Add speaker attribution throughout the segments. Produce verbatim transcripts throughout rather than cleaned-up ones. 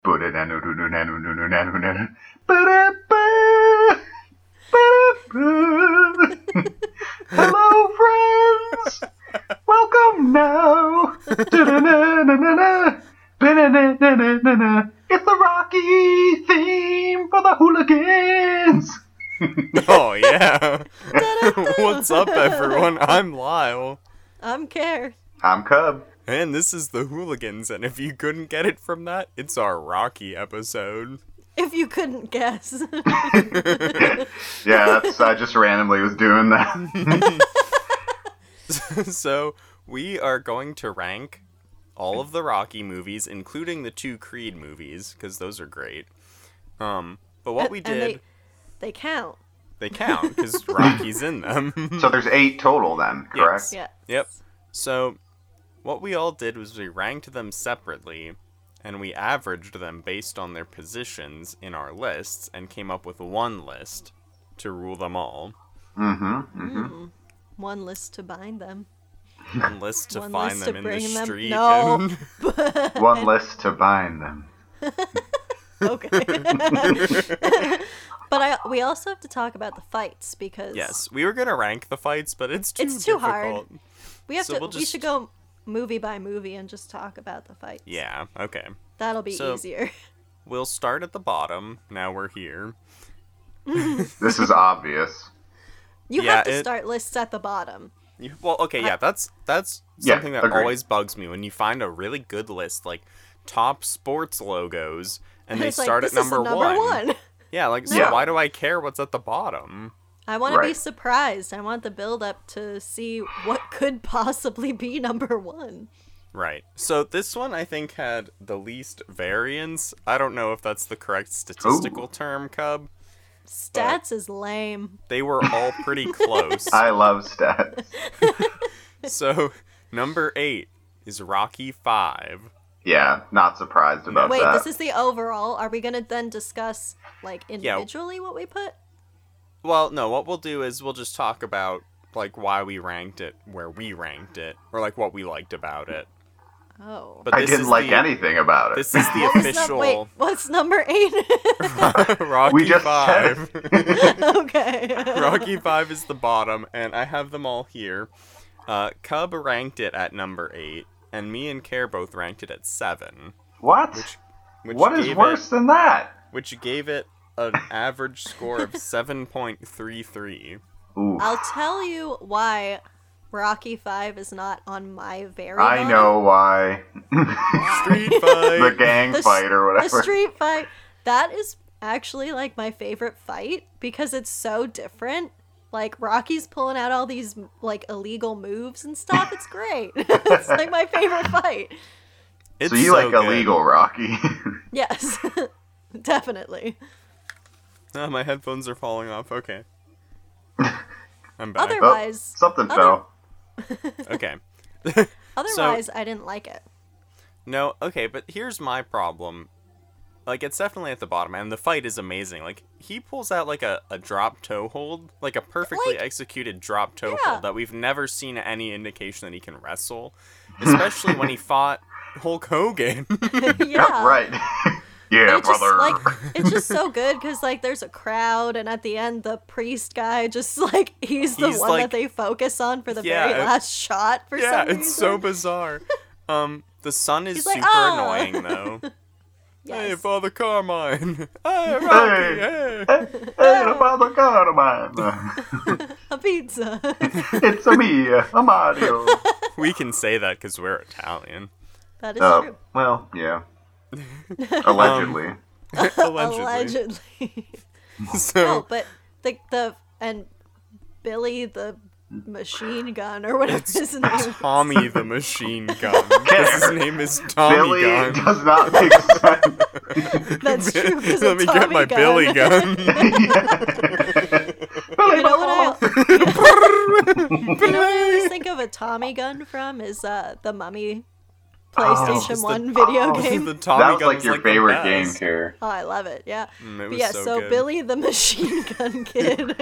Speaker 1: Hello, friends. Welcome now. It's the Rocky theme for the hooligans.
Speaker 2: Oh, yeah. What's up, everyone? I'm Lyle.
Speaker 3: I'm Care.
Speaker 1: I'm Cub.
Speaker 2: And this is the Hooligans, and if you couldn't get it from that, it's our Rocky episode.
Speaker 3: If you couldn't guess.
Speaker 1: Yeah, that's, I just randomly was doing that.
Speaker 2: So, we are going to rank all of the Rocky movies, including the two Creed movies, because those are great. Um, but what
Speaker 3: And-
Speaker 2: we
Speaker 3: and
Speaker 2: did...
Speaker 3: They, they count.
Speaker 2: They count, because Rocky's in them.
Speaker 1: So there's eight total then, correct?
Speaker 2: Yes.
Speaker 3: Yeah.
Speaker 2: Yep. So, what we all did was we ranked them separately, and we averaged them based on their positions in our lists, and came up with one list to rule them all.
Speaker 1: Mm-hmm, mm-hmm.
Speaker 3: Mm. One list to bind them.
Speaker 2: One list to
Speaker 3: One
Speaker 2: find
Speaker 3: list
Speaker 2: them
Speaker 3: to
Speaker 2: in the
Speaker 3: bring them-
Speaker 2: street.
Speaker 3: No.
Speaker 2: and-
Speaker 1: One list to bind them.
Speaker 3: Okay. But I we also have to talk about the fights because
Speaker 2: Yes, we were gonna rank the fights, but it's too
Speaker 3: It's too hard.
Speaker 2: difficult.
Speaker 3: we have
Speaker 2: so
Speaker 3: to
Speaker 2: we'll
Speaker 3: we
Speaker 2: just-
Speaker 3: should go movie by movie and just talk about the fights.
Speaker 2: Yeah, okay.
Speaker 3: That'll be
Speaker 2: So-
Speaker 3: easier.
Speaker 2: We'll start at the bottom. Now we're here.
Speaker 1: This is obvious.
Speaker 3: You
Speaker 2: Yeah,
Speaker 3: have to
Speaker 2: it-
Speaker 3: start lists at the bottom.
Speaker 2: You, well, okay, yeah, that's that's
Speaker 1: Yeah,
Speaker 2: something that
Speaker 1: agreed.
Speaker 2: always bugs me when you find a really good list, like top sports logos, and they
Speaker 3: It's like,
Speaker 2: start
Speaker 3: this
Speaker 2: at number,
Speaker 3: is the number
Speaker 2: one.
Speaker 3: one.
Speaker 2: Yeah, like, so
Speaker 1: Yeah.
Speaker 2: why do I care what's at the bottom?
Speaker 3: I want to be
Speaker 1: Right.
Speaker 3: surprised. I want the build up to see what could possibly be number one.
Speaker 2: Right. So this one, I think, had the least variance. I don't know if that's the correct statistical term, Cub.
Speaker 3: Stats is lame.
Speaker 2: They were all pretty close.
Speaker 1: I love stats.
Speaker 2: So, number eight is Rocky five.
Speaker 1: Yeah, not surprised about
Speaker 3: Wait,
Speaker 1: that.
Speaker 3: this is the overall. Are we gonna then discuss like individually what we put?
Speaker 2: Well, no, what we'll do is we'll just talk about, like, why we ranked it where we ranked it, or, like, what we liked about it.
Speaker 3: Oh.
Speaker 2: But
Speaker 1: I
Speaker 2: this
Speaker 1: didn't
Speaker 2: is
Speaker 1: like
Speaker 2: the,
Speaker 1: anything about it.
Speaker 2: This is the
Speaker 3: What was num-
Speaker 2: official
Speaker 3: wait, what's number eight?
Speaker 2: Rocky
Speaker 1: We just
Speaker 2: five.
Speaker 3: Okay.
Speaker 2: Rocky five is the bottom, and I have them all here. Uh, Cub ranked it at number eight, and me and Care both ranked it at seven.
Speaker 1: What?
Speaker 2: Which, which
Speaker 1: What is
Speaker 2: gave
Speaker 1: worse
Speaker 2: it,
Speaker 1: than that?
Speaker 2: Which gave it an average score of seven point three three.
Speaker 1: Ooh.
Speaker 3: I'll tell you why Rocky five is not on my very
Speaker 1: I
Speaker 3: bottom.
Speaker 1: know why.
Speaker 2: Street
Speaker 1: The
Speaker 2: fight!
Speaker 1: gang
Speaker 3: The s-
Speaker 1: fight or whatever.
Speaker 3: The street fight. That is actually like my favorite fight because it's so different. Like Rocky's pulling out all these like illegal moves and stuff. It's great. It's like my favorite fight.
Speaker 2: It's
Speaker 1: so you
Speaker 2: so
Speaker 1: like
Speaker 2: good.
Speaker 1: illegal, Rocky?
Speaker 3: Yes. Definitely.
Speaker 2: Oh, my headphones are falling off. Okay. I'm back.
Speaker 3: Other-
Speaker 1: Oh,
Speaker 3: Otherwise-
Speaker 1: something
Speaker 3: other-
Speaker 1: fell.
Speaker 2: Okay.
Speaker 3: Otherwise, I didn't like it.
Speaker 2: No, okay, but here's my problem. Like, it's definitely at the bottom, and the fight is amazing. Like, he pulls out, like, a, a drop toe hold, like a perfectly
Speaker 3: Like-
Speaker 2: executed drop toe
Speaker 3: Yeah.
Speaker 2: hold that we've never seen any indication that he can wrestle. Especially when he fought Hulk Hogan.
Speaker 3: Yeah.
Speaker 1: Right. yeah,
Speaker 3: It's just
Speaker 1: brother.
Speaker 3: like it's just so good because like there's a crowd and at the end the priest guy just like he's the
Speaker 2: He's,
Speaker 3: one
Speaker 2: like-
Speaker 3: that they focus on for the
Speaker 2: Yeah,
Speaker 3: very
Speaker 2: it-
Speaker 3: last shot for
Speaker 2: yeah,
Speaker 3: some
Speaker 2: it's so
Speaker 3: reason.
Speaker 2: bizarre. Um, the son is
Speaker 3: He's like,
Speaker 2: super
Speaker 3: "Ah!"
Speaker 2: annoying, though. Hey,
Speaker 3: Yes.
Speaker 2: Father Carmine! Hey, Rocky!
Speaker 1: Hey.
Speaker 2: Hey!
Speaker 1: hey, hey, Father God of mine.
Speaker 3: A pizza.
Speaker 1: It's a me, a Mario.
Speaker 2: We can say that because we're Italian.
Speaker 3: That is
Speaker 1: Oh,
Speaker 3: true.
Speaker 1: well, yeah. Allegedly.
Speaker 2: Allegedly.
Speaker 3: Allegedly.
Speaker 2: So,
Speaker 3: No, but the the and Billy the machine gun or whatever
Speaker 2: It's
Speaker 3: his name is.
Speaker 2: Tommy the Machine Gun. Because his name is Tommy
Speaker 1: Billy
Speaker 2: Gun.
Speaker 1: does not make sense.
Speaker 3: That's true. 'cause
Speaker 2: Let
Speaker 3: of
Speaker 2: me get
Speaker 3: Tommy
Speaker 2: my
Speaker 3: gun.
Speaker 2: Billy gun.
Speaker 3: You know what I you know what I always think of a Tommy gun from is uh the Mummy PlayStation
Speaker 2: It's the-
Speaker 3: one video
Speaker 1: oh,
Speaker 3: game.
Speaker 2: the Tommy
Speaker 1: That was
Speaker 2: gun
Speaker 1: like
Speaker 2: was
Speaker 1: your
Speaker 2: like the
Speaker 1: favorite game,
Speaker 2: best.
Speaker 1: Care.
Speaker 3: Oh, I love it. Yeah.
Speaker 2: Mm, it
Speaker 3: But
Speaker 2: was
Speaker 3: yeah,
Speaker 2: so,
Speaker 3: so,
Speaker 2: good.
Speaker 3: Billy the Machine Gun Kid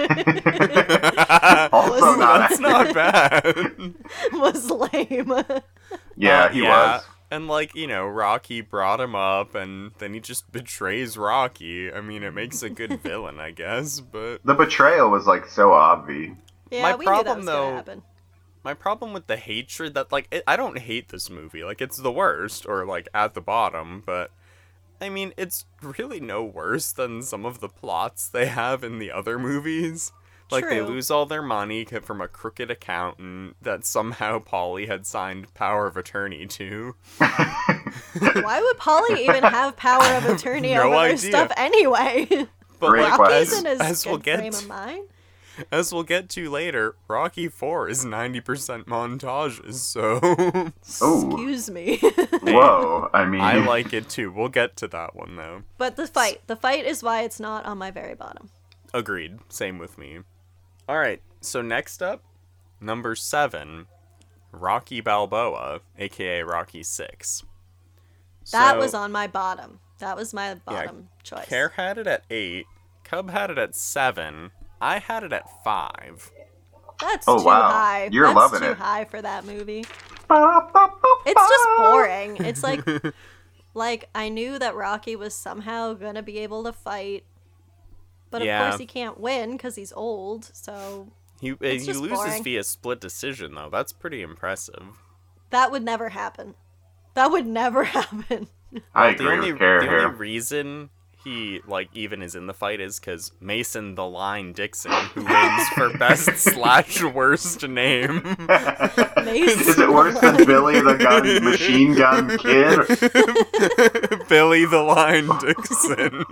Speaker 1: Also
Speaker 3: Was-
Speaker 1: not
Speaker 2: That's not bad.
Speaker 3: was lame.
Speaker 1: Yeah,
Speaker 2: Uh,
Speaker 1: he
Speaker 2: yeah.
Speaker 1: was.
Speaker 2: And, like, you know, Rocky brought him up, and then he just betrays Rocky. I mean, it makes a good villain, I guess, but...
Speaker 1: The betrayal was, like, so obvious.
Speaker 3: Yeah,
Speaker 2: My
Speaker 3: we
Speaker 2: problem,
Speaker 3: knew that was
Speaker 2: though-
Speaker 3: gonna happen.
Speaker 2: My problem with the hatred that, like, it, I don't hate this movie. Like, it's the worst, or, like, at the bottom, but... I mean, it's really no worse than some of the plots they have in the other movies. Like, they
Speaker 3: True.
Speaker 2: lose all their money c- from a crooked accountant that somehow Polly had signed power of attorney to.
Speaker 3: Why would Polly even have power of attorney
Speaker 2: No
Speaker 3: over their
Speaker 2: idea.
Speaker 3: stuff anyway?
Speaker 2: But
Speaker 1: Great
Speaker 2: like,
Speaker 3: Rocky's
Speaker 2: as,
Speaker 3: in his
Speaker 2: as
Speaker 3: good
Speaker 2: we'll get
Speaker 3: frame of mind.
Speaker 2: as we'll get to later, Rocky four is ninety percent montages, so
Speaker 1: Ooh.
Speaker 3: Excuse me.
Speaker 1: Whoa, I mean...
Speaker 2: I like it too. We'll get to that one though.
Speaker 3: But the fight. The fight is why it's not on my very bottom.
Speaker 2: Agreed. Same with me. All right. So next up, number seven, Rocky Balboa, aka Rocky six.
Speaker 3: That
Speaker 2: So,
Speaker 3: was on my bottom. That was my bottom choice.
Speaker 2: Care had it at eight. Cub had it at seven. I had it at five.
Speaker 3: That's
Speaker 1: Oh,
Speaker 3: too
Speaker 1: wow.
Speaker 3: high.
Speaker 1: You're
Speaker 3: That's
Speaker 1: loving
Speaker 3: too
Speaker 1: it.
Speaker 3: high for that movie.
Speaker 1: It's
Speaker 3: It's just boring. It's like, like I knew that Rocky was somehow gonna be able to fight, but of
Speaker 2: Yeah.
Speaker 3: course he can't win because he's old. So
Speaker 2: He uh,
Speaker 3: It's
Speaker 2: he
Speaker 3: just
Speaker 2: loses
Speaker 3: boring.
Speaker 2: via split decision though. That's pretty impressive.
Speaker 3: that would never happen. That would never happen.
Speaker 1: I
Speaker 2: The
Speaker 1: agree
Speaker 2: only
Speaker 1: with Care
Speaker 2: the
Speaker 1: here.
Speaker 2: only reason he like even is in the fight is because Mason the Line Dixon, who wins for best slash worst name.
Speaker 3: Mason
Speaker 1: Is it worse than Billy the gun, machine gun kid?
Speaker 2: Billy the Line Dixon.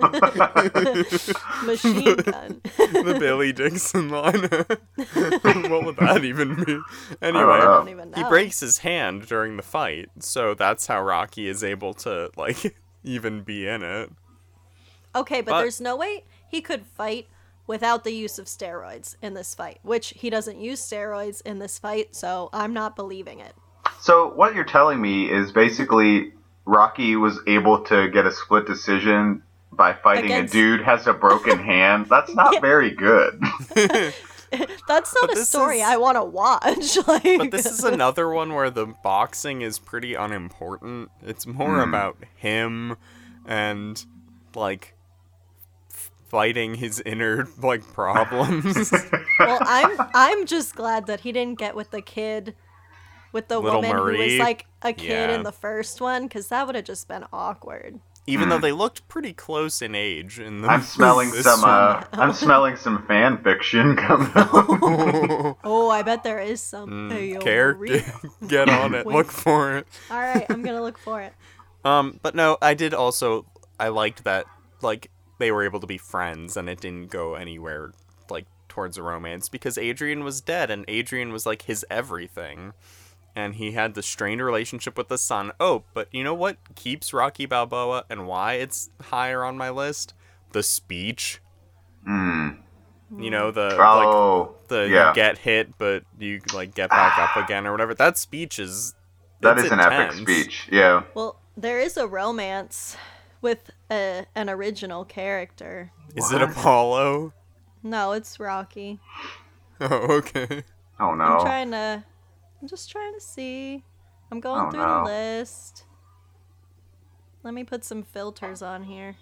Speaker 3: Machine gun.
Speaker 2: The Billy Dixon line. What would that even be?
Speaker 1: I
Speaker 2: Anyway,
Speaker 1: don't
Speaker 3: I
Speaker 1: know.
Speaker 3: don't even know.
Speaker 2: he breaks his hand during the fight, so that's how Rocky is able to like even be in it.
Speaker 3: Okay, but,
Speaker 2: But-
Speaker 3: there's no way he could fight without the use of steroids in this fight, which he doesn't use steroids in this fight, so I'm not believing it.
Speaker 1: So what you're telling me is basically Rocky was able to get a split decision by fighting
Speaker 3: Against-
Speaker 1: a dude has a broken hand. That's not
Speaker 3: Yeah.
Speaker 1: very good.
Speaker 3: That's not
Speaker 2: But
Speaker 3: a
Speaker 2: this
Speaker 3: story
Speaker 2: is-
Speaker 3: I want to watch. Like,
Speaker 2: But this is another one where the boxing is pretty unimportant. It's more
Speaker 1: Hmm.
Speaker 2: about him and like f- fighting his inner like problems.
Speaker 3: well, I'm I'm just glad that he didn't get with the kid, with the
Speaker 2: Little
Speaker 3: woman who was
Speaker 2: Marie?
Speaker 3: like a kid
Speaker 2: Yeah.
Speaker 3: in the first one, because that would have just been awkward.
Speaker 2: Even though they looked pretty close in age in the
Speaker 1: I'm smelling
Speaker 2: this
Speaker 1: some.
Speaker 2: one.
Speaker 1: Uh, I'm smelling some fan fiction coming up.
Speaker 3: Oh, I bet there is some.
Speaker 2: Mm,
Speaker 3: Hey, yo,
Speaker 2: care
Speaker 3: Marie.
Speaker 2: get, get on it,
Speaker 3: Wink.
Speaker 2: look for it.
Speaker 3: All right, I'm gonna look for it.
Speaker 2: Um, but no, I did also I liked that like they were able to be friends and it didn't go anywhere like towards a romance because Adrian was dead and Adrian was like his everything. And he had the strained relationship with the son. Oh, but you know what keeps Rocky Balboa and why it's higher on my list? The speech.
Speaker 1: Hmm.
Speaker 2: You know, the like
Speaker 1: Oh,
Speaker 2: the
Speaker 1: yeah.
Speaker 2: you get hit but you like get back up again or whatever. That speech is
Speaker 1: That
Speaker 2: it's
Speaker 1: is an epic
Speaker 2: intense.
Speaker 1: speech. Yeah.
Speaker 3: Well, there is a romance with a, an original character.
Speaker 2: Is it
Speaker 1: What?
Speaker 2: Apollo?
Speaker 3: No, it's Rocky.
Speaker 2: Oh, okay.
Speaker 1: Oh no.
Speaker 3: I'm trying to. I'm just trying to see. I'm going
Speaker 1: Oh,
Speaker 3: through
Speaker 1: no.
Speaker 3: the list. Let me put some filters on here.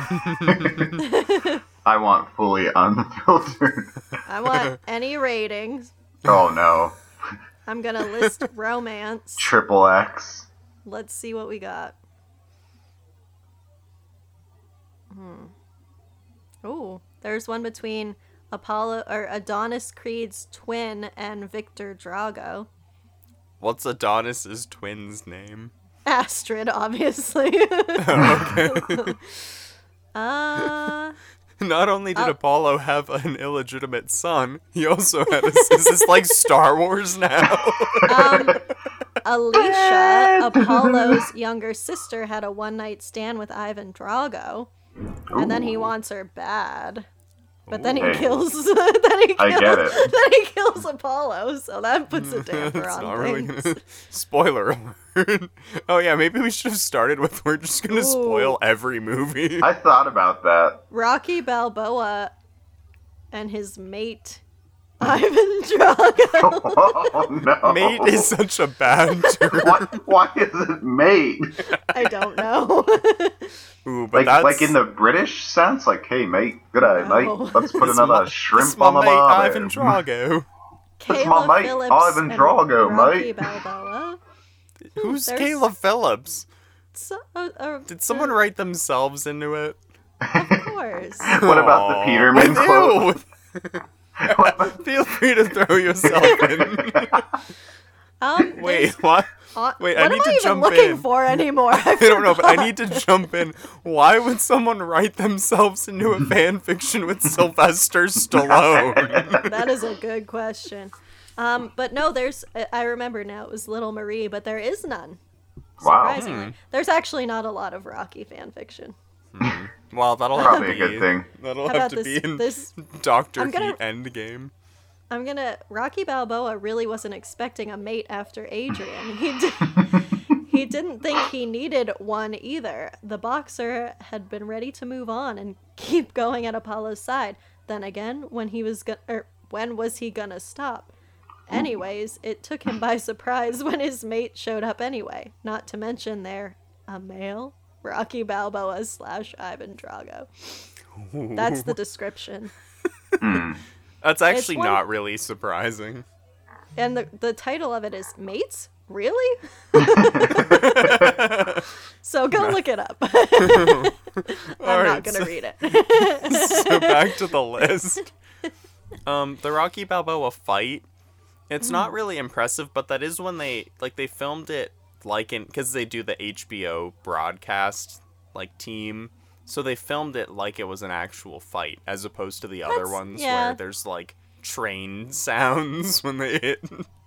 Speaker 1: I want fully unfiltered.
Speaker 3: I want any ratings.
Speaker 1: Oh no.
Speaker 3: I'm gonna list romance.
Speaker 1: Triple X.
Speaker 3: Let's see what we got. Hmm. Oh, there's one between Apollo or Adonis Creed's twin and Victor Drago.
Speaker 2: What's Adonis's twin's name?
Speaker 3: Astrid, obviously.
Speaker 2: Oh, okay.
Speaker 3: uh,
Speaker 2: Not only did
Speaker 3: Oh.
Speaker 2: Apollo have an illegitimate son, he also had a. Is this like Star Wars now?
Speaker 3: um, Alicia, Apollo's younger sister, had a one night stand with Ivan Drago, and then he
Speaker 1: Ooh.
Speaker 3: wants her bad. But then he
Speaker 1: Hey.
Speaker 3: kills. then he kills.
Speaker 1: I get it.
Speaker 3: Then he kills Apollo, so that puts a damper
Speaker 2: It's
Speaker 3: on
Speaker 2: not really
Speaker 3: things.
Speaker 2: gonna. Spoiler alert. Oh yeah, maybe we should have started with we're just gonna
Speaker 3: Ooh.
Speaker 2: spoil every movie.
Speaker 1: I thought about that.
Speaker 3: Rocky Balboa and his mate Ivan Drago.
Speaker 1: Oh no.
Speaker 2: Mate is such a bad term.
Speaker 1: Why, why is it mate?
Speaker 3: I don't know.
Speaker 2: Ooh, but
Speaker 1: Like
Speaker 2: that's
Speaker 1: like in the British sense, like, hey mate, good eye,
Speaker 3: No.
Speaker 1: mate. Let's put
Speaker 2: It's
Speaker 1: another
Speaker 2: my-
Speaker 1: shrimp
Speaker 2: it's my
Speaker 1: on the
Speaker 2: mate,
Speaker 1: barbie.
Speaker 2: Ivan Drago.
Speaker 1: That's my
Speaker 3: Kayla
Speaker 1: mate,
Speaker 3: Phillips
Speaker 1: Ivan
Speaker 3: and
Speaker 1: Drago,
Speaker 3: Rocky
Speaker 1: mate.
Speaker 3: Balboa.
Speaker 2: Who's
Speaker 3: there's-
Speaker 2: Kayla Phillips?
Speaker 3: So, uh, uh,
Speaker 2: Did someone
Speaker 3: uh,
Speaker 2: write themselves into it?
Speaker 3: Of course.
Speaker 1: What about the
Speaker 2: Aw.
Speaker 1: Peterman quote?
Speaker 2: Ew. Feel free to throw yourself in.
Speaker 3: Um,
Speaker 2: Wait,
Speaker 3: there's-
Speaker 2: what?
Speaker 3: uh,
Speaker 2: wait, I
Speaker 3: what
Speaker 2: need
Speaker 3: am
Speaker 2: to
Speaker 3: I even
Speaker 2: jump
Speaker 3: looking
Speaker 2: in.
Speaker 3: for anymore? I,
Speaker 2: I don't know, but I
Speaker 3: forgot.
Speaker 2: need to jump in. Why would someone write themselves into a fan fiction with Sylvester Stallone?
Speaker 3: That is a good question. Um, but no, there's. I- I remember now. It was Little Marie, but there is none.
Speaker 1: Wow.
Speaker 3: Surprisingly, there's actually not a lot of Rocky fan fiction.
Speaker 2: Well, that'll have
Speaker 1: Probably
Speaker 2: to
Speaker 1: a
Speaker 2: be.
Speaker 1: good thing.
Speaker 2: That'll
Speaker 3: How
Speaker 2: have
Speaker 3: about
Speaker 2: to
Speaker 3: this?
Speaker 2: be in
Speaker 3: This
Speaker 2: Doctor
Speaker 3: I'm gonna-
Speaker 2: Heat Endgame.
Speaker 3: I'm gonna. Rocky Balboa really wasn't expecting a mate after Adrian. He did, he didn't think he needed one either. The boxer had been ready to move on and keep going at Apollo's side. Then again, when he was go- er, when was he gonna stop? Anyways, it took him by surprise when his mate showed up anyway. Not to mention they're a male. Rocky Balboa slash Ivan Drago. That's the description.
Speaker 2: That's actually
Speaker 3: one-
Speaker 2: not really surprising.
Speaker 3: And the, the title of it is Mates? Really? So go look it up. I'm
Speaker 2: Alright,
Speaker 3: not going to
Speaker 2: so-
Speaker 3: read it.
Speaker 2: So back to the list. Um, the Rocky Balboa fight. It's not really impressive, but that is when they like they filmed it like in because they do the H B O broadcast like team. So they filmed it like it was an actual fight, as opposed to the other
Speaker 3: That's-
Speaker 2: ones
Speaker 3: yeah.
Speaker 2: where there's like train sounds when they hit.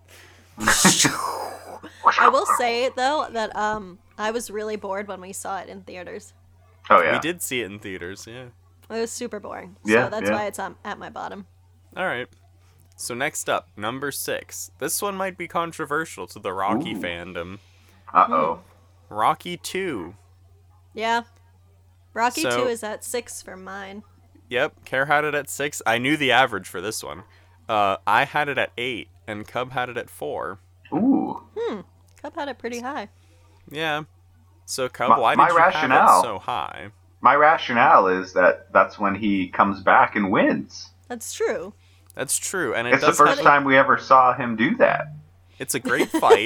Speaker 3: I will say, though, that um, I was really bored when we saw it in theaters.
Speaker 1: Oh yeah.
Speaker 2: We did see it in theaters, yeah.
Speaker 3: It was super boring.
Speaker 1: Yeah,
Speaker 3: So that's
Speaker 1: yeah.
Speaker 3: why it's um, at my bottom.
Speaker 2: All right. So next up, number six. This one might be controversial to the Rocky
Speaker 1: Ooh.
Speaker 2: fandom.
Speaker 1: Uh oh.
Speaker 2: Rocky two.
Speaker 3: Yeah. Rocky
Speaker 2: So-
Speaker 3: two is at six for mine.
Speaker 2: Yep, Care had it at six. I knew the average for this one. Uh, I had it at eight, and Cub had it at four.
Speaker 1: Ooh.
Speaker 3: Cub had it pretty high.
Speaker 2: Yeah. So Cub,
Speaker 1: My-
Speaker 2: why did
Speaker 1: my
Speaker 2: you have
Speaker 1: rationale-
Speaker 2: it so high?
Speaker 1: My rationale is that that's when he comes back and wins.
Speaker 3: That's true.
Speaker 2: That's true, and it
Speaker 1: It's the
Speaker 2: does
Speaker 1: first
Speaker 2: have.
Speaker 1: time we ever saw him do that.
Speaker 2: It's a great fight.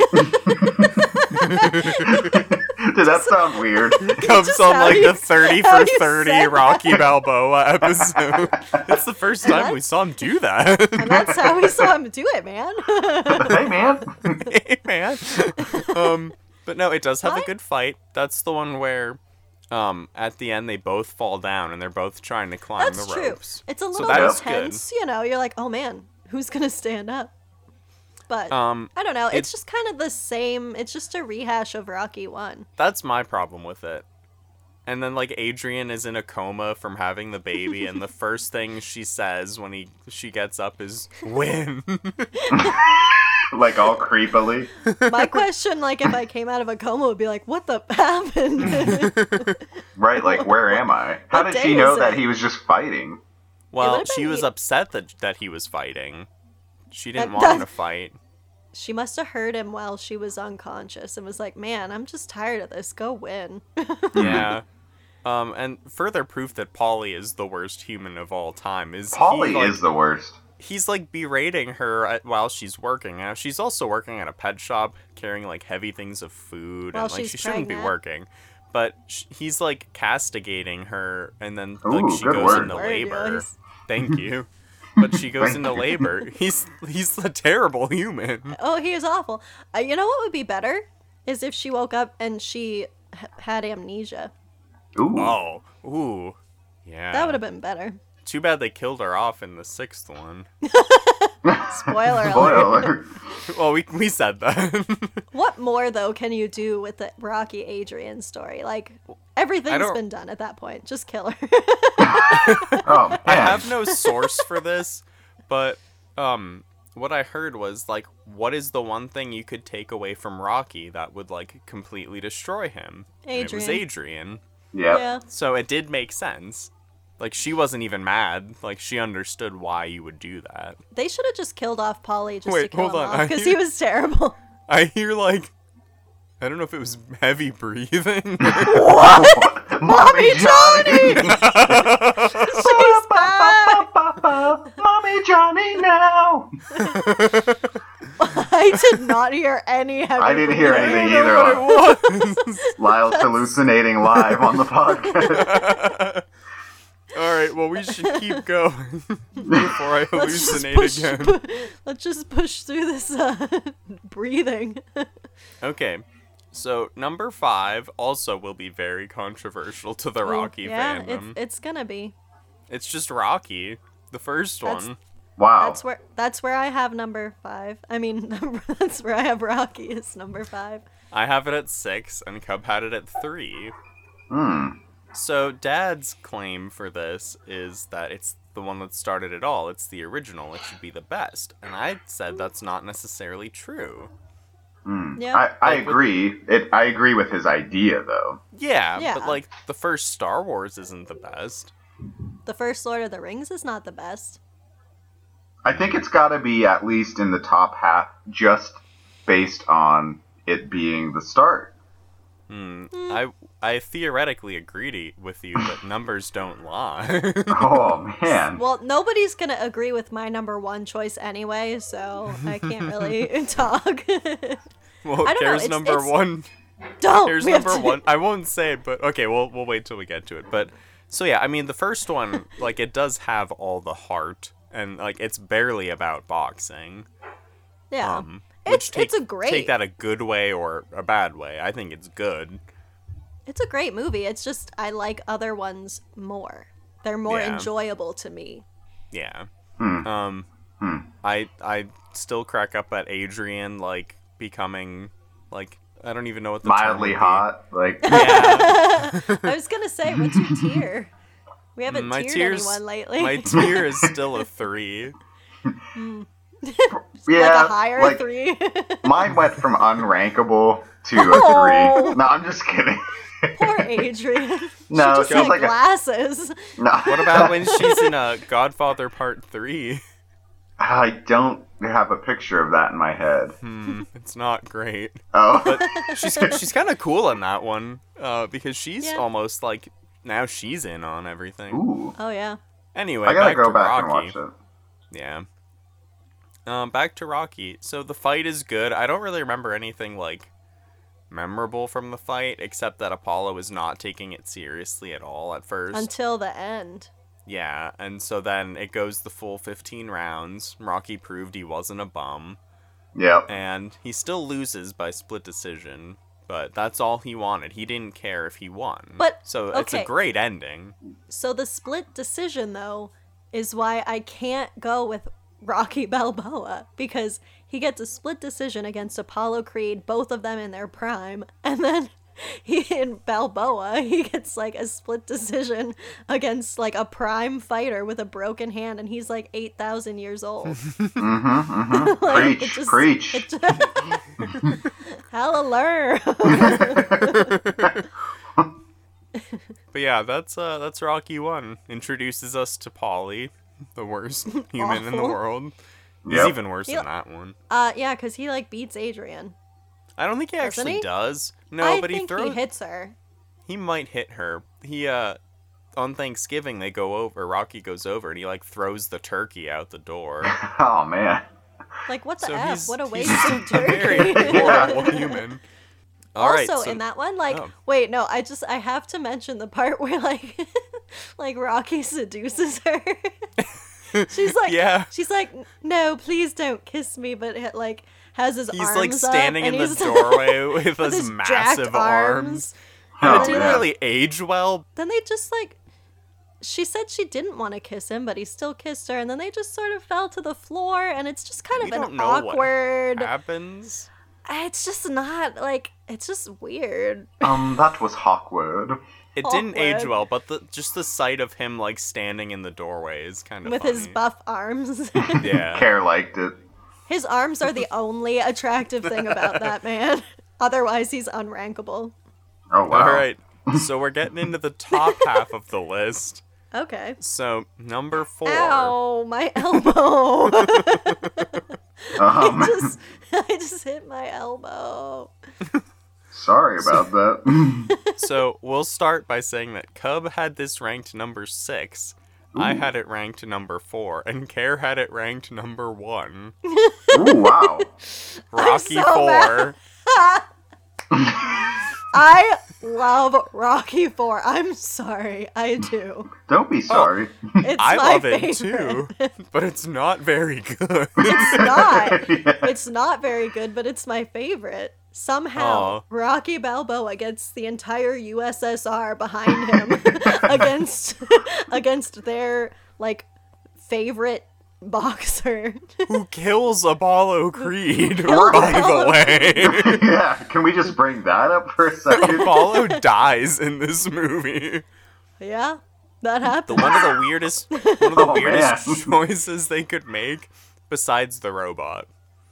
Speaker 1: Did that sound weird?
Speaker 2: Comes
Speaker 3: Just
Speaker 2: on
Speaker 3: how
Speaker 2: like
Speaker 3: you-
Speaker 2: the thirty
Speaker 3: how
Speaker 2: for
Speaker 3: you
Speaker 2: thirty
Speaker 3: said
Speaker 2: Rocky Balboa episode. It's the first time we
Speaker 3: That's-
Speaker 2: saw him do that.
Speaker 3: And that's how we saw him do it, man.
Speaker 1: Hey man.
Speaker 2: Hey, man. Um, but no, it does have
Speaker 3: Why?
Speaker 2: a good fight. That's the one where, um, at the end they both fall down and they're both trying to climb
Speaker 3: That's
Speaker 2: the
Speaker 3: true.
Speaker 2: ropes.
Speaker 3: It's a
Speaker 2: So
Speaker 3: little
Speaker 2: that
Speaker 3: bit
Speaker 2: is good.
Speaker 3: tense, you know. You're like, oh man, who's gonna stand up? But
Speaker 2: Um,
Speaker 3: I don't know. It's
Speaker 2: it's-
Speaker 3: just kind of the same. It's just a rehash of Rocky One.
Speaker 2: that's my problem with it. And then like Adrian is in a coma from having the baby, and the first thing she says when he she gets up is "win."
Speaker 1: Like all creepily.
Speaker 3: My question, like, if I came out of a coma, would be like, what the happened?
Speaker 1: Right, like where am I? How
Speaker 3: What
Speaker 1: did
Speaker 3: day
Speaker 1: she know
Speaker 3: is
Speaker 1: that
Speaker 3: it?
Speaker 1: he was just fighting?
Speaker 2: Well,
Speaker 3: would've
Speaker 2: she
Speaker 3: been
Speaker 2: was
Speaker 3: e-
Speaker 2: upset that that he was fighting. She didn't
Speaker 3: That-
Speaker 2: want him to
Speaker 3: that's-
Speaker 2: fight.
Speaker 3: She must have heard him while she was unconscious and was like, man, I'm just tired of this. Go win.
Speaker 2: Yeah. Um, and further proof that Paulie is the worst human of all time is
Speaker 1: Polly
Speaker 2: he, like,
Speaker 1: is the worst.
Speaker 2: he's like berating her at, while she's working. Now she's also working at a pet shop, carrying like heavy things of food,
Speaker 3: While
Speaker 2: and like
Speaker 3: she's
Speaker 2: she shouldn't be
Speaker 3: pregnant.
Speaker 2: working. But sh- he's like castigating her, and then like
Speaker 1: Ooh,
Speaker 2: she
Speaker 1: good
Speaker 2: goes
Speaker 1: word.
Speaker 2: into
Speaker 3: Word,
Speaker 2: labor.
Speaker 3: Joyce.
Speaker 2: Thank you. But she goes
Speaker 1: Thank
Speaker 2: into
Speaker 1: you.
Speaker 2: labor. He's he's a terrible human.
Speaker 3: Oh, he is awful. Uh, you know what would be better? Is if she woke up and she h- had amnesia.
Speaker 1: Ooh.
Speaker 2: Oh, ooh, yeah.
Speaker 3: That would have been better.
Speaker 2: Too bad they killed her off in the sixth one.
Speaker 3: Spoiler alert.
Speaker 1: Spoiler.
Speaker 2: Well, we we said that.
Speaker 3: What more, though, can you do with the Rocky Adrian story? Like, everything's
Speaker 2: don't-
Speaker 3: been done at that point. Just kill her.
Speaker 1: Oh man.
Speaker 2: I have no source for this, but um, what I heard was like, what is the one thing you could take away from Rocky that would like completely destroy him? And it was
Speaker 3: Adrian.
Speaker 2: Adrian.
Speaker 1: Yep.
Speaker 3: Yeah.
Speaker 2: So it did make sense. Like, she wasn't even mad. Like, she understood why you would do that.
Speaker 3: They should have just killed off Polly just
Speaker 2: Wait,
Speaker 3: to kill
Speaker 2: hold
Speaker 3: him
Speaker 2: on,
Speaker 3: off because
Speaker 2: I-
Speaker 3: he was terrible.
Speaker 2: I hear, like, I don't know if it was heavy breathing.
Speaker 3: What?
Speaker 1: Mommy Johnny!
Speaker 3: She's back!
Speaker 1: Mommy Johnny now!
Speaker 3: I did not hear any heavy
Speaker 1: I didn't hear
Speaker 3: breathing.
Speaker 1: anything
Speaker 2: I don't know what it was.
Speaker 1: Lyle's hallucinating live on the podcast.
Speaker 2: Alright, well, we should keep going before I
Speaker 3: Let's just
Speaker 2: hallucinate
Speaker 3: push,
Speaker 2: again.
Speaker 3: pu- let's just push through this uh, breathing.
Speaker 2: Okay, so number five also will be very controversial to the Rocky
Speaker 3: yeah,
Speaker 2: fandom.
Speaker 3: it's it's gonna be.
Speaker 2: It's just Rocky, the first
Speaker 3: That's-
Speaker 2: one.
Speaker 1: Wow.
Speaker 3: That's where that's where I have number five. I mean, that's where I have Rocky is number five.
Speaker 2: I have it at six, and Cub had it at three.
Speaker 1: Hmm.
Speaker 2: So Dad's claim for this is that it's the one that started it all. It's the original. It should be the best. And I said that's not necessarily true.
Speaker 1: Hmm.
Speaker 3: Yeah.
Speaker 1: I, I
Speaker 2: Like with-
Speaker 1: agree. It. I agree with his idea, though.
Speaker 2: Yeah,
Speaker 3: Yeah.
Speaker 2: but like the first Star Wars isn't the best.
Speaker 3: The first Lord of the Rings is not the best.
Speaker 1: I think it's got to be at least in the top half, just based on it being the start.
Speaker 2: Hmm. I I theoretically agree to, with you, but numbers don't lie.
Speaker 1: Oh man.
Speaker 3: Well, nobody's gonna agree with my number one choice anyway, so I can't really talk.
Speaker 2: Well,
Speaker 3: I don't know,
Speaker 2: here's
Speaker 3: it's-
Speaker 2: number
Speaker 3: it's-
Speaker 2: one.
Speaker 3: Don't.
Speaker 2: Here's
Speaker 3: we have
Speaker 2: number
Speaker 3: to-
Speaker 2: one. I won't say it, but okay, we'll we'll wait till we get to it. But so yeah, I mean the first one, like it does have all the heart, and like it's barely about boxing.
Speaker 3: Yeah.
Speaker 2: Um,
Speaker 3: It's-
Speaker 2: which take,
Speaker 3: it's a great-
Speaker 2: take that a good way or a bad way. I think it's good.
Speaker 3: It's a great movie. It's just I like other ones more. They're more
Speaker 2: Yeah.
Speaker 3: enjoyable to me.
Speaker 2: Yeah.
Speaker 1: Hmm.
Speaker 2: Um,
Speaker 1: Hmm.
Speaker 2: I I still crack up at Adrian like becoming like I don't even know what the term
Speaker 1: Mildly
Speaker 2: would be.
Speaker 1: hot. Like.
Speaker 2: Yeah.
Speaker 3: I was gonna say, what's your tier? We haven't
Speaker 2: My
Speaker 3: tiered
Speaker 2: tier's
Speaker 3: anyone lately.
Speaker 2: my tier is still a three.
Speaker 1: Yeah.
Speaker 3: like a higher
Speaker 1: like,
Speaker 3: three.
Speaker 1: Mine went from unrankable to a
Speaker 3: Oh.
Speaker 1: three. No, I'm just kidding.
Speaker 3: Poor Adrian.
Speaker 1: No,
Speaker 3: she just
Speaker 1: she's
Speaker 3: had
Speaker 1: like a-
Speaker 3: glasses.
Speaker 1: No.
Speaker 2: What about when she's in uh, Godfather Part three?
Speaker 1: I don't have a picture of that in my head.
Speaker 2: Hmm, it's not great.
Speaker 1: Oh.
Speaker 2: But she's she's kind of cool in that one uh, because she's
Speaker 3: Yeah.
Speaker 2: almost like now she's in on everything.
Speaker 1: Ooh.
Speaker 3: Oh yeah.
Speaker 2: Anyway,
Speaker 1: I gotta
Speaker 2: back
Speaker 1: go
Speaker 2: to
Speaker 1: back
Speaker 2: Rocky.
Speaker 1: and watch it.
Speaker 2: Yeah. Um, back to Rocky. So the fight is good. I don't really remember anything like memorable from the fight except that Apollo is not taking it seriously at all at first.
Speaker 3: Until the end.
Speaker 2: Yeah, and so then it goes the full fifteen rounds. Rocky proved he wasn't a bum.
Speaker 1: Yep.
Speaker 2: And he still loses by split decision, but that's all he wanted. He didn't care if he won.
Speaker 3: But,
Speaker 2: so it's a
Speaker 3: okay.
Speaker 2: great ending.
Speaker 3: So the split decision, though, is why I can't go with Rocky Balboa, because he gets a split decision against Apollo Creed, both of them in their prime, and then he in Balboa he gets like a split decision against like a prime fighter with a broken hand, and he's like eight thousand years old.
Speaker 1: Mm-hmm. Mm-hmm.
Speaker 3: Like, it
Speaker 1: preach.
Speaker 3: just-
Speaker 1: preach.
Speaker 3: it just- Hallelujah.
Speaker 2: But yeah, that's uh that's Rocky one. Introduces us to Paulie, the worst human in the
Speaker 3: Awful.
Speaker 2: world. He's
Speaker 1: Yep.
Speaker 2: even worse
Speaker 3: He-
Speaker 2: than that one.
Speaker 3: uh, yeah, because he like beats Adrian.
Speaker 2: I don't think he
Speaker 3: Doesn't
Speaker 2: actually
Speaker 3: he?
Speaker 2: does. No,
Speaker 3: I
Speaker 2: but he
Speaker 3: think
Speaker 2: throws
Speaker 3: he hits her.
Speaker 2: he might hit her. He uh on Thanksgiving they go over, Rocky goes over and he like throws the turkey out the door.
Speaker 1: Oh man.
Speaker 3: Like, what the
Speaker 2: So
Speaker 3: F?
Speaker 2: he's,
Speaker 3: What a waste
Speaker 2: he's
Speaker 3: of
Speaker 2: a very
Speaker 3: turkey.
Speaker 2: horrible human. All right,
Speaker 3: Also,
Speaker 2: so-
Speaker 3: in that one, like,
Speaker 2: oh.
Speaker 3: wait, no, I just, I have to mention the part where, like, like, Rocky seduces her. She's like,
Speaker 2: Yeah.
Speaker 3: she's like, no, please don't kiss me, but, it, like, has his
Speaker 2: He's
Speaker 3: arms
Speaker 2: like
Speaker 3: up,
Speaker 2: standing in
Speaker 3: and
Speaker 2: the
Speaker 3: he's-
Speaker 2: doorway with
Speaker 3: with
Speaker 2: his,
Speaker 3: his
Speaker 2: massive
Speaker 3: jacked
Speaker 2: arms.
Speaker 1: Oh,
Speaker 2: And it didn't
Speaker 1: man.
Speaker 2: really age well.
Speaker 3: Then they just, like, she said she didn't want to kiss him, but he still kissed her, and then they just sort of fell to the floor, and it's just kind
Speaker 2: We
Speaker 3: of an
Speaker 2: don't know what
Speaker 3: awkward.
Speaker 2: happens.
Speaker 3: It's just not, like, it's just weird.
Speaker 1: Um, that was awkward.
Speaker 2: It didn't age
Speaker 3: Awkward.
Speaker 2: well, but the just the sight of him like standing in the doorway is kind of
Speaker 3: With
Speaker 2: funny.
Speaker 3: his buff arms.
Speaker 2: Yeah.
Speaker 1: Care liked it.
Speaker 3: His arms are the only attractive thing about that man. Otherwise, he's unrankable.
Speaker 1: Oh wow.
Speaker 2: All right. So we're getting into the top half of the list.
Speaker 3: Okay.
Speaker 2: So, number four.
Speaker 3: Ow, my elbow.
Speaker 1: Um,
Speaker 3: I just, I just hit my elbow.
Speaker 1: sorry about that.
Speaker 2: So, we'll start by saying that Cub had this ranked number six. I
Speaker 1: Ooh.
Speaker 2: had it ranked number four, and Care had it ranked number one.
Speaker 1: Ooh, wow.
Speaker 2: Rocky
Speaker 3: so
Speaker 2: four.
Speaker 3: I love Rocky four. I'm sorry, I do.
Speaker 1: Don't be sorry.
Speaker 3: It's
Speaker 2: I
Speaker 3: my
Speaker 2: love it
Speaker 3: favorite.
Speaker 2: too, but it's not very good.
Speaker 3: It's not.
Speaker 1: Yeah.
Speaker 3: It's not very good, but it's my favorite. Somehow,
Speaker 2: Aw.
Speaker 3: Rocky Balboa gets the entire U S S R behind him against against their like favorite boxer.
Speaker 2: Who kills Apollo Creed,
Speaker 3: Kills
Speaker 2: by
Speaker 3: Apollo
Speaker 2: the way?
Speaker 1: Yeah, can we just bring that up for a second?
Speaker 2: Apollo dies in this movie.
Speaker 3: Yeah, that
Speaker 2: The
Speaker 3: happened.
Speaker 2: one of the weirdest one of the
Speaker 1: Oh,
Speaker 2: weirdest
Speaker 1: man.
Speaker 2: choices they could make, besides the robot.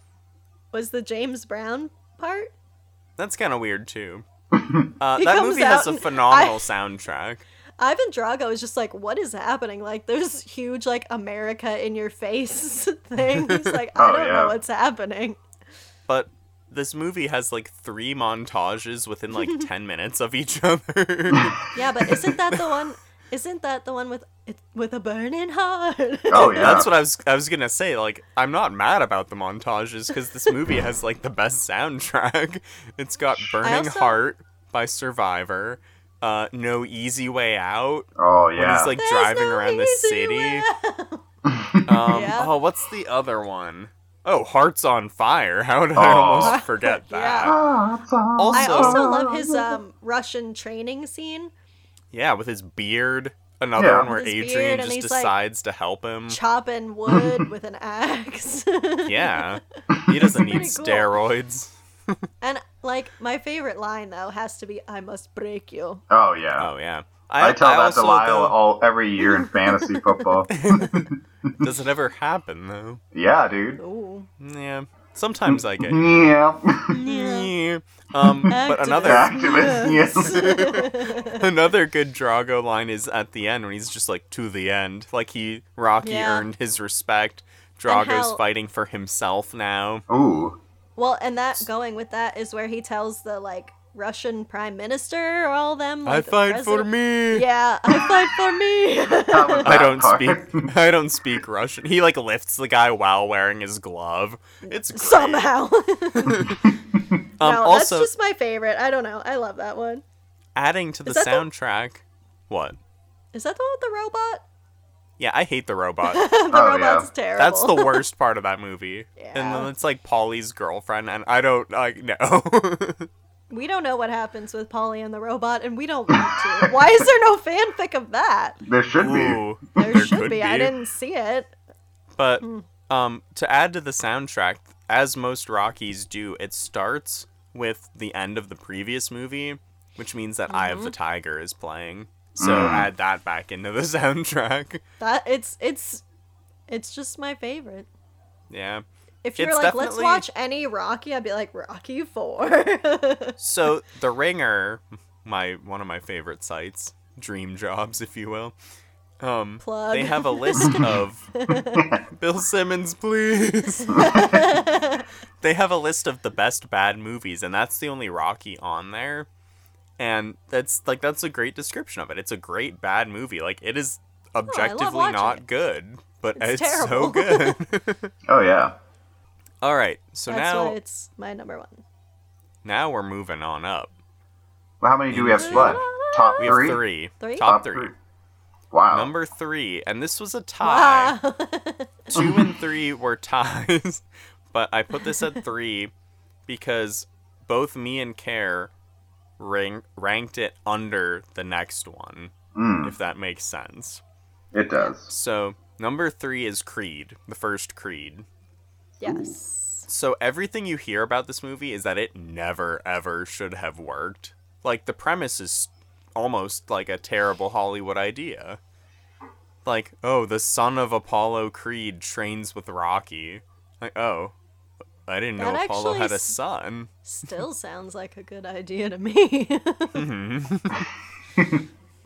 Speaker 3: Was the James Brown part?
Speaker 2: That's kind of weird too. Uh,
Speaker 3: He
Speaker 2: that
Speaker 3: comes
Speaker 2: movie has
Speaker 3: out
Speaker 2: a
Speaker 3: and
Speaker 2: phenomenal
Speaker 3: I-
Speaker 2: soundtrack.
Speaker 3: Ivan Drago is just like, what is happening? Like, there's huge, like, America in your face thing. He's like, I
Speaker 1: Oh,
Speaker 3: don't
Speaker 1: yeah.
Speaker 3: know what's happening.
Speaker 2: But this movie has like three montages within like ten minutes of each other.
Speaker 3: Yeah, but isn't that the one? Isn't that the one with it, with a burning heart?
Speaker 1: Oh, yeah.
Speaker 2: That's what I was I was gonna say. Like, I'm not mad about the montages because this movie has like the best soundtrack. It's got "Burning
Speaker 3: also-
Speaker 2: Heart" by Survivor, uh, "No Easy Way Out"
Speaker 1: Oh,
Speaker 2: when
Speaker 1: yeah.
Speaker 2: he's like
Speaker 3: There's
Speaker 2: driving
Speaker 3: no
Speaker 2: around the
Speaker 3: easy
Speaker 2: city.
Speaker 3: way out.
Speaker 2: Um,
Speaker 3: Yeah.
Speaker 2: Oh, what's the other one? Oh, "Hearts on Fire." How did I
Speaker 1: Oh.
Speaker 2: almost forget that?
Speaker 3: Yeah.
Speaker 2: Also,
Speaker 3: I also love his um Russian training scene.
Speaker 2: yeah, with his beard. Another
Speaker 1: Yeah.
Speaker 2: one where
Speaker 3: With his
Speaker 2: Adrian
Speaker 3: beard, and
Speaker 2: just
Speaker 3: he's, like,
Speaker 2: decides to help him.
Speaker 3: Chopping wood with an axe.
Speaker 2: Yeah, he doesn't need
Speaker 3: Pretty cool.
Speaker 2: steroids.
Speaker 3: And like my favorite line though has to be "I must break you."
Speaker 1: Oh, yeah.
Speaker 2: Oh yeah,
Speaker 1: I, tell that
Speaker 2: also,
Speaker 1: to Lyle
Speaker 2: though-
Speaker 1: all every year in fantasy football.
Speaker 2: Does it ever happen though?
Speaker 1: Yeah, dude.
Speaker 3: Ooh.
Speaker 2: Yeah, sometimes I get.
Speaker 1: Yeah.
Speaker 2: Yeah. Um, but
Speaker 3: Activist.
Speaker 2: another
Speaker 1: Activist, yes.
Speaker 2: another good Drago line is at the end when he's just like to the end, like he Rocky
Speaker 3: Yeah.
Speaker 2: earned his respect.
Speaker 3: And
Speaker 2: Drago's
Speaker 3: how-
Speaker 2: fighting for himself now.
Speaker 1: Ooh.
Speaker 3: Well, and that going with that is where he tells the like Russian prime minister or all them. Like,
Speaker 2: I
Speaker 3: the
Speaker 2: fight for
Speaker 3: president-
Speaker 2: me.
Speaker 3: Yeah, I fight for me.
Speaker 1: That was
Speaker 2: I
Speaker 1: that
Speaker 2: don't
Speaker 1: part.
Speaker 2: speak. I don't speak Russian. He like lifts the guy while wearing his glove. It's great.
Speaker 3: Somehow.
Speaker 2: Um,
Speaker 3: no,
Speaker 2: also,
Speaker 3: that's just my favorite. I don't know. I love that one.
Speaker 2: adding to the
Speaker 3: Is that the-
Speaker 2: soundtrack. What?
Speaker 3: Is that the one with the robot?
Speaker 2: Yeah, I hate the robot.
Speaker 3: the
Speaker 1: Oh,
Speaker 3: robot's
Speaker 1: yeah.
Speaker 3: terrible.
Speaker 2: That's the worst part of that movie. And
Speaker 3: Yeah.
Speaker 2: then it's like Polly's girlfriend, and I don't like no.
Speaker 3: We don't know what happens with Polly and the robot, and we don't want to. Why is there no fanfic of that?
Speaker 1: There should be.
Speaker 2: Ooh,
Speaker 3: There, should
Speaker 2: could
Speaker 3: be. I didn't see it.
Speaker 2: But
Speaker 3: Hmm.
Speaker 2: um, to add to the soundtrack, as most Rockies do, it starts with the end of the previous movie, which means that Eye of the
Speaker 3: Mm-hmm.
Speaker 2: Tiger is playing. So
Speaker 1: Mm.
Speaker 2: add that back into the soundtrack.
Speaker 3: That it's it's it's just my favorite.
Speaker 2: Yeah.
Speaker 3: If you're
Speaker 2: It's
Speaker 3: like, let's
Speaker 2: definitely-
Speaker 3: watch any Rocky, I'd be like Rocky Four.
Speaker 2: So The Ringer, my one of my favorite sites, dream jobs, if you will. Um,
Speaker 3: Plug.
Speaker 2: they have a list of Bill Simmons, please. They have a list of the best bad movies, and that's the only Rocky on there. And that's like that's a great description of it. It's a great bad movie. Like it is objectively
Speaker 3: watching
Speaker 2: not
Speaker 3: it.
Speaker 2: good, but
Speaker 3: It's
Speaker 2: it's, so
Speaker 3: terrible.
Speaker 2: good.
Speaker 1: Oh, yeah.
Speaker 2: All right, so
Speaker 3: That's
Speaker 2: now
Speaker 3: why it's my number one.
Speaker 2: now we're moving on up.
Speaker 1: Well, how many do we have left? Top
Speaker 2: We have
Speaker 1: three?
Speaker 2: three.
Speaker 3: Three?
Speaker 2: Top
Speaker 1: Top
Speaker 2: three.
Speaker 1: Wow.
Speaker 2: Number three, and this was a tie.
Speaker 3: Wow.
Speaker 2: Two and three were ties, but I put this at three because both me and Care rank- ranked it under the next one,
Speaker 1: Mm,
Speaker 2: if that makes sense.
Speaker 1: it does.
Speaker 2: So, number three is Creed, the first Creed.
Speaker 3: Yes.
Speaker 2: So, everything you hear about this movie is that it never, ever should have worked. Like, the premise is almost like a terrible Hollywood idea. Like, oh, the son of Apollo Creed trains with Rocky. Like, oh, I didn't know
Speaker 3: That
Speaker 2: Apollo
Speaker 3: actually
Speaker 2: had a
Speaker 3: s-
Speaker 2: son.
Speaker 3: Still sounds like a good idea to me.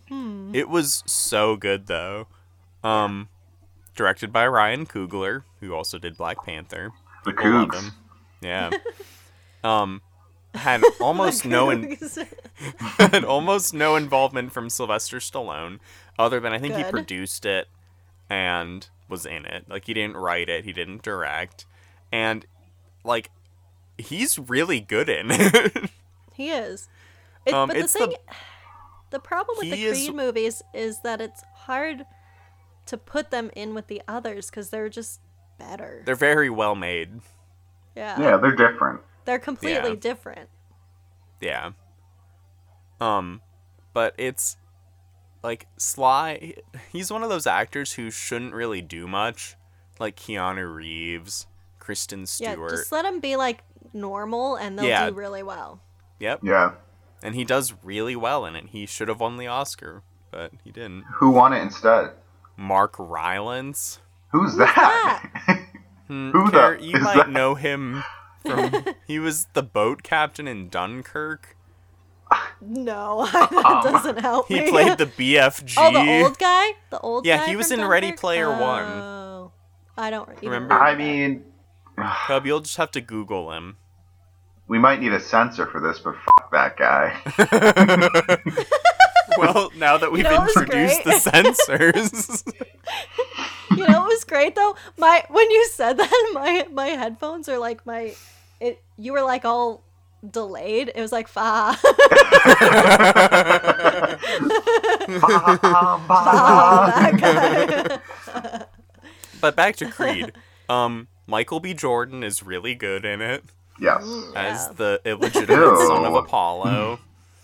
Speaker 3: Hmm.
Speaker 2: It was so good though. Um, directed by Ryan Coogler, who also did Black Panther.
Speaker 1: The
Speaker 2: People love
Speaker 1: Cougs.
Speaker 2: him. Yeah. Um, had almost no in- had almost no involvement from Sylvester Stallone, other than I think he
Speaker 3: Good.
Speaker 2: produced it and was in it. Like he didn't write it, he didn't direct, and like he's really good in it.
Speaker 3: He is. It,
Speaker 2: Um,
Speaker 3: but the
Speaker 2: it's the-
Speaker 3: thing, the problem with the
Speaker 2: He is-
Speaker 3: Creed movies is that it's hard to put them in with the others because they're just better.
Speaker 2: They're very well made.
Speaker 3: yeah.
Speaker 1: Yeah, they're different.
Speaker 3: They're completely
Speaker 2: Yeah.
Speaker 3: different.
Speaker 2: Yeah. Um, but it's like Sly. He's one of those actors who shouldn't really do much, like Keanu Reeves, Kristen
Speaker 3: Yeah,
Speaker 2: Stewart.
Speaker 3: just let them be like normal and they'll
Speaker 2: Yeah.
Speaker 3: do really well.
Speaker 2: Yep.
Speaker 1: Yeah.
Speaker 2: And he does really well in it. He should have won the Oscar, but he didn't.
Speaker 1: Who won it instead?
Speaker 2: Mark Rylance.
Speaker 1: Who's that?
Speaker 2: Hmm,
Speaker 1: Who the
Speaker 2: Car- you
Speaker 1: is
Speaker 2: might
Speaker 1: that?
Speaker 2: know him from. He was the boat captain in Dunkirk.
Speaker 3: No, that
Speaker 1: Um,
Speaker 3: doesn't help
Speaker 2: He
Speaker 3: me.
Speaker 2: played the B F G.
Speaker 3: Oh, the old guy? The old
Speaker 2: Yeah,
Speaker 3: guy
Speaker 2: he was
Speaker 3: from
Speaker 2: in Ready
Speaker 3: Dunkirk?
Speaker 2: Player One.
Speaker 3: Oh, I don't even
Speaker 2: Remember?
Speaker 3: remember.
Speaker 1: I
Speaker 3: that.
Speaker 1: mean,
Speaker 2: Cub, you'll just have to Google him.
Speaker 1: we might need a censor for this, but fuck that guy.
Speaker 2: Well, now that we've
Speaker 3: know what was
Speaker 2: introduced the
Speaker 3: great?
Speaker 2: censors.
Speaker 3: You know what was great though? My when you said that, my my headphones are like my it. You were like all delayed. It was like fa.
Speaker 1: Ba, ba,
Speaker 3: that
Speaker 1: ba.
Speaker 3: guy.
Speaker 2: But back to Creed. Um, Michael B. Jordan is really good in it
Speaker 1: Yes.
Speaker 2: as
Speaker 3: Yeah.
Speaker 2: the illegitimate son of
Speaker 1: Ew.
Speaker 2: Apollo.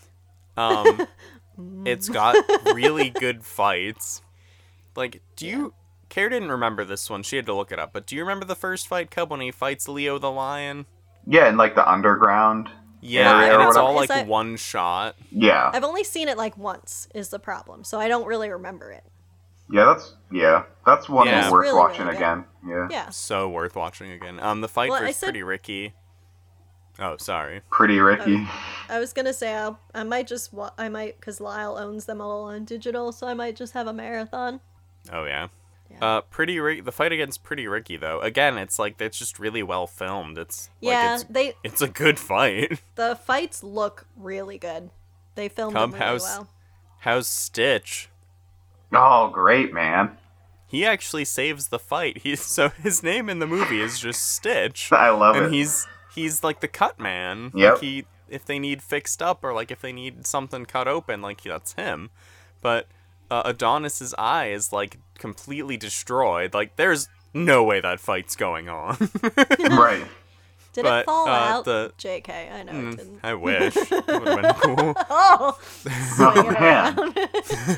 Speaker 2: Um, it's got really good fights. Like, do you... Kara didn't remember this one. She had to look it up. But do you remember the first fight, Cub, when he fights Leo the Lion?
Speaker 1: Yeah, in like the underground.
Speaker 2: Yeah,
Speaker 1: area
Speaker 2: and
Speaker 1: or
Speaker 2: it's all
Speaker 3: whatever.
Speaker 2: like
Speaker 3: Is that-
Speaker 2: one shot.
Speaker 1: Yeah.
Speaker 3: I've only seen it like once. Is the problem? So I don't really remember it.
Speaker 1: Yeah, that's yeah. That's one
Speaker 2: Yeah.
Speaker 1: that's worth
Speaker 3: Really,
Speaker 1: watching
Speaker 3: really good.
Speaker 1: again. Yeah.
Speaker 3: Yeah.
Speaker 2: So worth watching again. Um, the fight
Speaker 3: Well, I
Speaker 2: versus
Speaker 3: said-
Speaker 2: Pretty Ricky. Oh, sorry.
Speaker 1: Pretty Ricky.
Speaker 3: I was gonna say I'll, I might just wa- I might because Lyle owns them all on digital, so I might just have a marathon.
Speaker 2: Oh yeah.
Speaker 3: Yeah.
Speaker 2: Uh, Pretty Rick. The fight against Pretty Ricky, though, again, it's like it's just really well filmed. It's
Speaker 3: Yeah,
Speaker 2: like it's
Speaker 3: they
Speaker 2: it's a good fight.
Speaker 3: the fights look really good. They filmed
Speaker 2: Cub
Speaker 3: them really
Speaker 2: House.
Speaker 3: well.
Speaker 2: How's Stitch?
Speaker 1: Oh, great, man.
Speaker 2: He actually saves the fight. He's so his name in the movie is just Stitch,
Speaker 1: I love
Speaker 2: and
Speaker 1: it.
Speaker 2: he's he's like the cut man.
Speaker 1: Yep.
Speaker 2: Like he, if they need fixed up or like if they need something cut open, like that's him. But uh, Adonis's eye is like completely destroyed. Like there's no way that fight's going on.
Speaker 1: Right.
Speaker 3: Did
Speaker 2: But,
Speaker 3: it fall
Speaker 2: uh,
Speaker 3: out?
Speaker 2: the-
Speaker 3: J K, I know it
Speaker 2: Mm,
Speaker 3: didn't.
Speaker 2: I wish. That would have been cool.
Speaker 3: Oh,
Speaker 1: Oh,
Speaker 3: swing it
Speaker 1: man.
Speaker 3: around.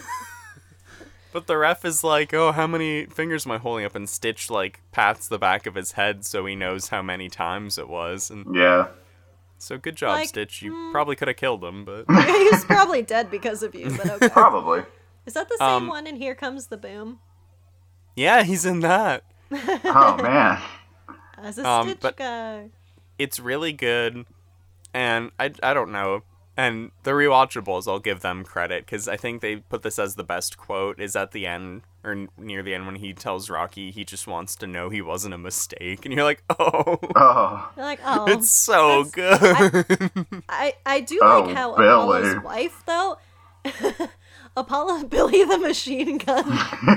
Speaker 2: But the ref is like, oh, how many fingers am I holding up? And Stitch, like, pats the back of his head so he knows how many times it was. And
Speaker 1: Yeah.
Speaker 2: so good job,
Speaker 3: Like,
Speaker 2: Stitch. You
Speaker 3: mm.
Speaker 2: probably could have killed him, but...
Speaker 3: He's probably dead because of you, but okay.
Speaker 1: Probably.
Speaker 3: Is that the same
Speaker 2: Um,
Speaker 3: one in Here Comes the Boom?
Speaker 2: yeah, he's in that.
Speaker 1: Oh, man.
Speaker 3: As a
Speaker 2: Um,
Speaker 3: Stitch
Speaker 2: but-
Speaker 3: guy.
Speaker 2: It's really good. And I, I don't know. And the rewatchables, I'll give them credit, because I think they put this as the best quote, is at the end, or n- near the end, when he tells Rocky he just wants to know he wasn't a mistake. And you're like, oh,
Speaker 1: Oh.
Speaker 3: You're like, oh.
Speaker 2: it's so
Speaker 3: that's-
Speaker 2: good.
Speaker 3: I, I do
Speaker 1: Oh,
Speaker 3: like how
Speaker 1: Billy.
Speaker 3: Apollo's wife, though. Apollo Billy the Machine Gun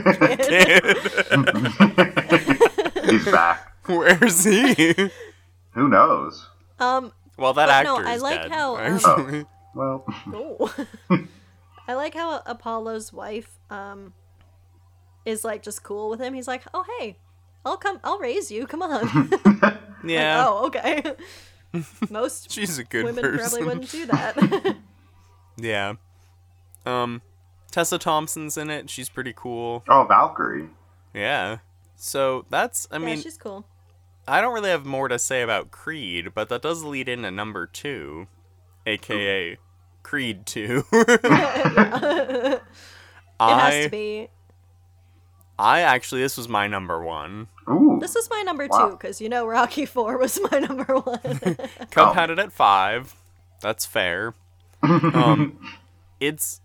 Speaker 3: Kid.
Speaker 1: He's back.
Speaker 2: Where's he?
Speaker 1: Who knows?
Speaker 3: Um,
Speaker 2: Well, that
Speaker 3: But
Speaker 2: actor
Speaker 3: no, I
Speaker 2: is
Speaker 3: like
Speaker 2: dead,
Speaker 3: how, um,
Speaker 2: actually.
Speaker 1: Well,
Speaker 3: oh. I like how Apollo's wife um is like just cool with him. He's like, "Oh, hey, I'll come. I'll raise you. Come on."
Speaker 2: Yeah,
Speaker 3: Like, oh, okay. Most
Speaker 2: she's a good
Speaker 3: women
Speaker 2: person.
Speaker 3: probably wouldn't do that.
Speaker 2: Yeah. Um, Tessa Thompson's in it. She's pretty cool.
Speaker 1: oh, Valkyrie.
Speaker 2: Yeah. So that's, I
Speaker 3: yeah,
Speaker 2: mean,
Speaker 3: she's cool.
Speaker 2: I don't really have more to say about Creed, but that does lead into number two, aka Creed two.
Speaker 3: It
Speaker 2: I,
Speaker 3: has to be.
Speaker 2: I actually, this was my number one.
Speaker 1: Ooh.
Speaker 3: This was my number
Speaker 1: Wow.
Speaker 3: two because you know Rocky Four was my number one.
Speaker 2: Cub
Speaker 1: Oh.
Speaker 2: had it at five. That's fair. Um, it's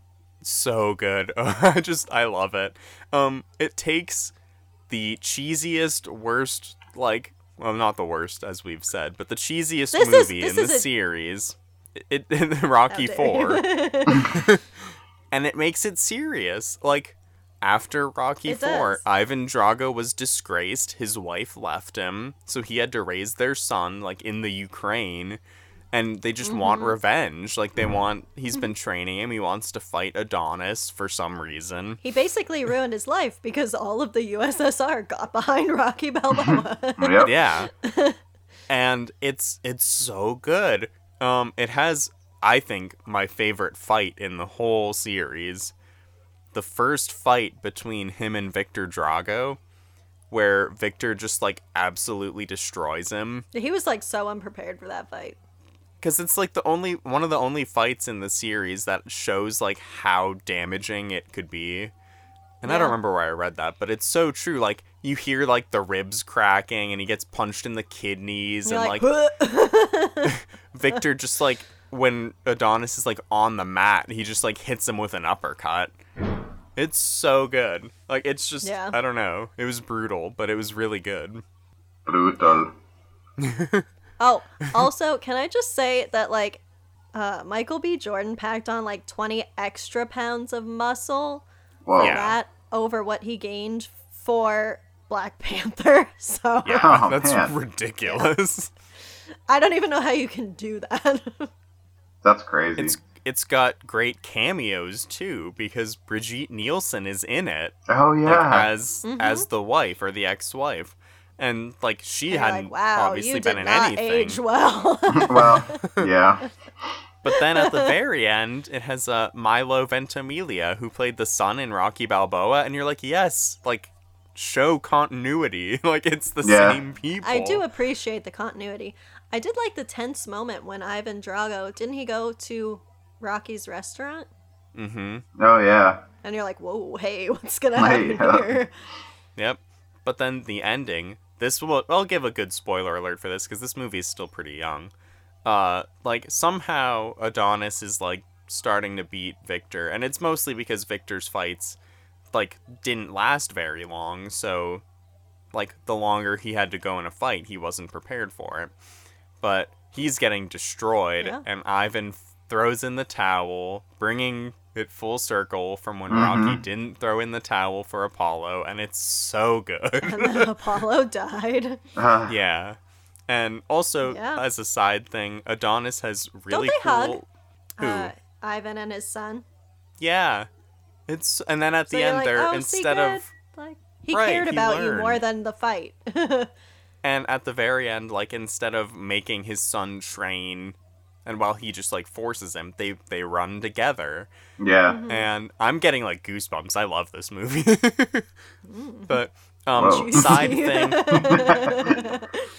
Speaker 2: So good. I just I love it. Um, it takes the cheesiest, worst, like, well, not the worst as we've said, but the cheesiest
Speaker 3: This is-
Speaker 2: movie
Speaker 3: this
Speaker 2: in
Speaker 3: is
Speaker 2: the
Speaker 3: a-
Speaker 2: series, it, it Rocky
Speaker 3: How
Speaker 2: Four,
Speaker 3: dare you.
Speaker 2: and it makes it serious. Like, after Rocky
Speaker 3: It
Speaker 2: Four,
Speaker 3: does.
Speaker 2: Ivan Drago was disgraced. His wife left him, so he had to raise their son, like, in the Ukraine. And they just want
Speaker 3: Mm-hmm.
Speaker 2: revenge. Like, they want... He's been training him. He wants to fight Adonis for some reason.
Speaker 3: He basically ruined his life because all of the U S S R got behind Rocky Balboa.
Speaker 1: Yep.
Speaker 2: Yeah. And it's it's so good. Um, it has, I think, my favorite fight in the whole series. The first fight between him and Victor Drago, where Victor just, like, absolutely destroys him.
Speaker 3: He was like so unprepared for that fight.
Speaker 2: Because it's like the only one of the only fights in the series that shows like how damaging it could be. And I
Speaker 3: Yeah.
Speaker 2: don't remember where I read that, but it's so true. Like, you hear like the ribs cracking and he gets punched in the kidneys
Speaker 3: You're
Speaker 2: and
Speaker 3: like,
Speaker 2: like Victor just like when Adonis is like on the mat, he just like hits him with an uppercut. It's so good. Like, it's just
Speaker 3: Yeah.
Speaker 2: I don't know. It was brutal, but it was really good.
Speaker 1: Brutal.
Speaker 3: Oh, also, can I just say that, like, uh, Michael B. Jordan packed on, like, twenty extra pounds of muscle
Speaker 1: Whoa.
Speaker 3: for
Speaker 2: Yeah.
Speaker 3: that over what he gained for Black Panther. So,
Speaker 2: Yeah,
Speaker 1: Oh,
Speaker 2: that's
Speaker 1: man.
Speaker 2: ridiculous.
Speaker 3: I don't even know how you can do that.
Speaker 1: That's crazy.
Speaker 2: It's it's got great cameos too because Brigitte Nielsen is in it
Speaker 1: oh
Speaker 2: like,
Speaker 1: yeah.
Speaker 2: as as the wife or the ex-wife, and like she
Speaker 3: You're
Speaker 2: hadn't
Speaker 3: like, wow,
Speaker 2: obviously
Speaker 3: you
Speaker 2: been
Speaker 3: did
Speaker 2: in
Speaker 3: not
Speaker 2: anything.
Speaker 3: age well.
Speaker 1: Well, yeah.
Speaker 2: But then at the very end, it has uh, Milo Ventimiglia who played the son in Rocky Balboa, and you're like, yes, like show continuity, like it's the
Speaker 1: Yeah.
Speaker 2: same people.
Speaker 3: I do appreciate the continuity. I did like the tense moment when Ivan Drago, didn't he go to Rocky's restaurant?
Speaker 2: Mm-hmm.
Speaker 1: Oh yeah.
Speaker 3: And you're like, whoa, hey, what's gonna
Speaker 1: Hey,
Speaker 3: happen
Speaker 1: yeah.
Speaker 3: here?
Speaker 2: Yep. But then the ending, this will, I'll give a good spoiler alert for this because this movie is still pretty young. Uh, like somehow Adonis is like starting to beat Victor, and it's mostly because Victor's fights like didn't last very long, so like the longer he had to go in a fight, he wasn't prepared for it. But he's getting destroyed,
Speaker 3: Yeah.
Speaker 2: and Ivan f- throws in the towel, bringing it full circle from when
Speaker 1: Mhm.
Speaker 2: Rocky didn't throw in the towel for Apollo, and it's so good.
Speaker 3: And then Apollo died.
Speaker 1: Uh,
Speaker 2: Yeah. And also,
Speaker 3: Yeah.
Speaker 2: as a side thing, Adonis has really
Speaker 3: they
Speaker 2: cool...
Speaker 3: hug?
Speaker 2: Who?
Speaker 3: Uh, Ivan and his son.
Speaker 2: Yeah. It's and then at
Speaker 3: So
Speaker 2: the
Speaker 3: you're
Speaker 2: end
Speaker 3: like,
Speaker 2: there,
Speaker 3: oh, see,
Speaker 2: instead
Speaker 3: good.
Speaker 2: of...
Speaker 3: Like, he
Speaker 2: Right,
Speaker 3: cared
Speaker 2: he
Speaker 3: about you
Speaker 2: learned.
Speaker 3: more than the fight.
Speaker 2: And at the very end, like, instead of making his son train, and while he just, like, forces him, they, they run together.
Speaker 1: yeah.
Speaker 3: Mm-hmm.
Speaker 2: And I'm getting, like, goosebumps. I love this movie. But, um,
Speaker 1: Whoa.
Speaker 2: side thing...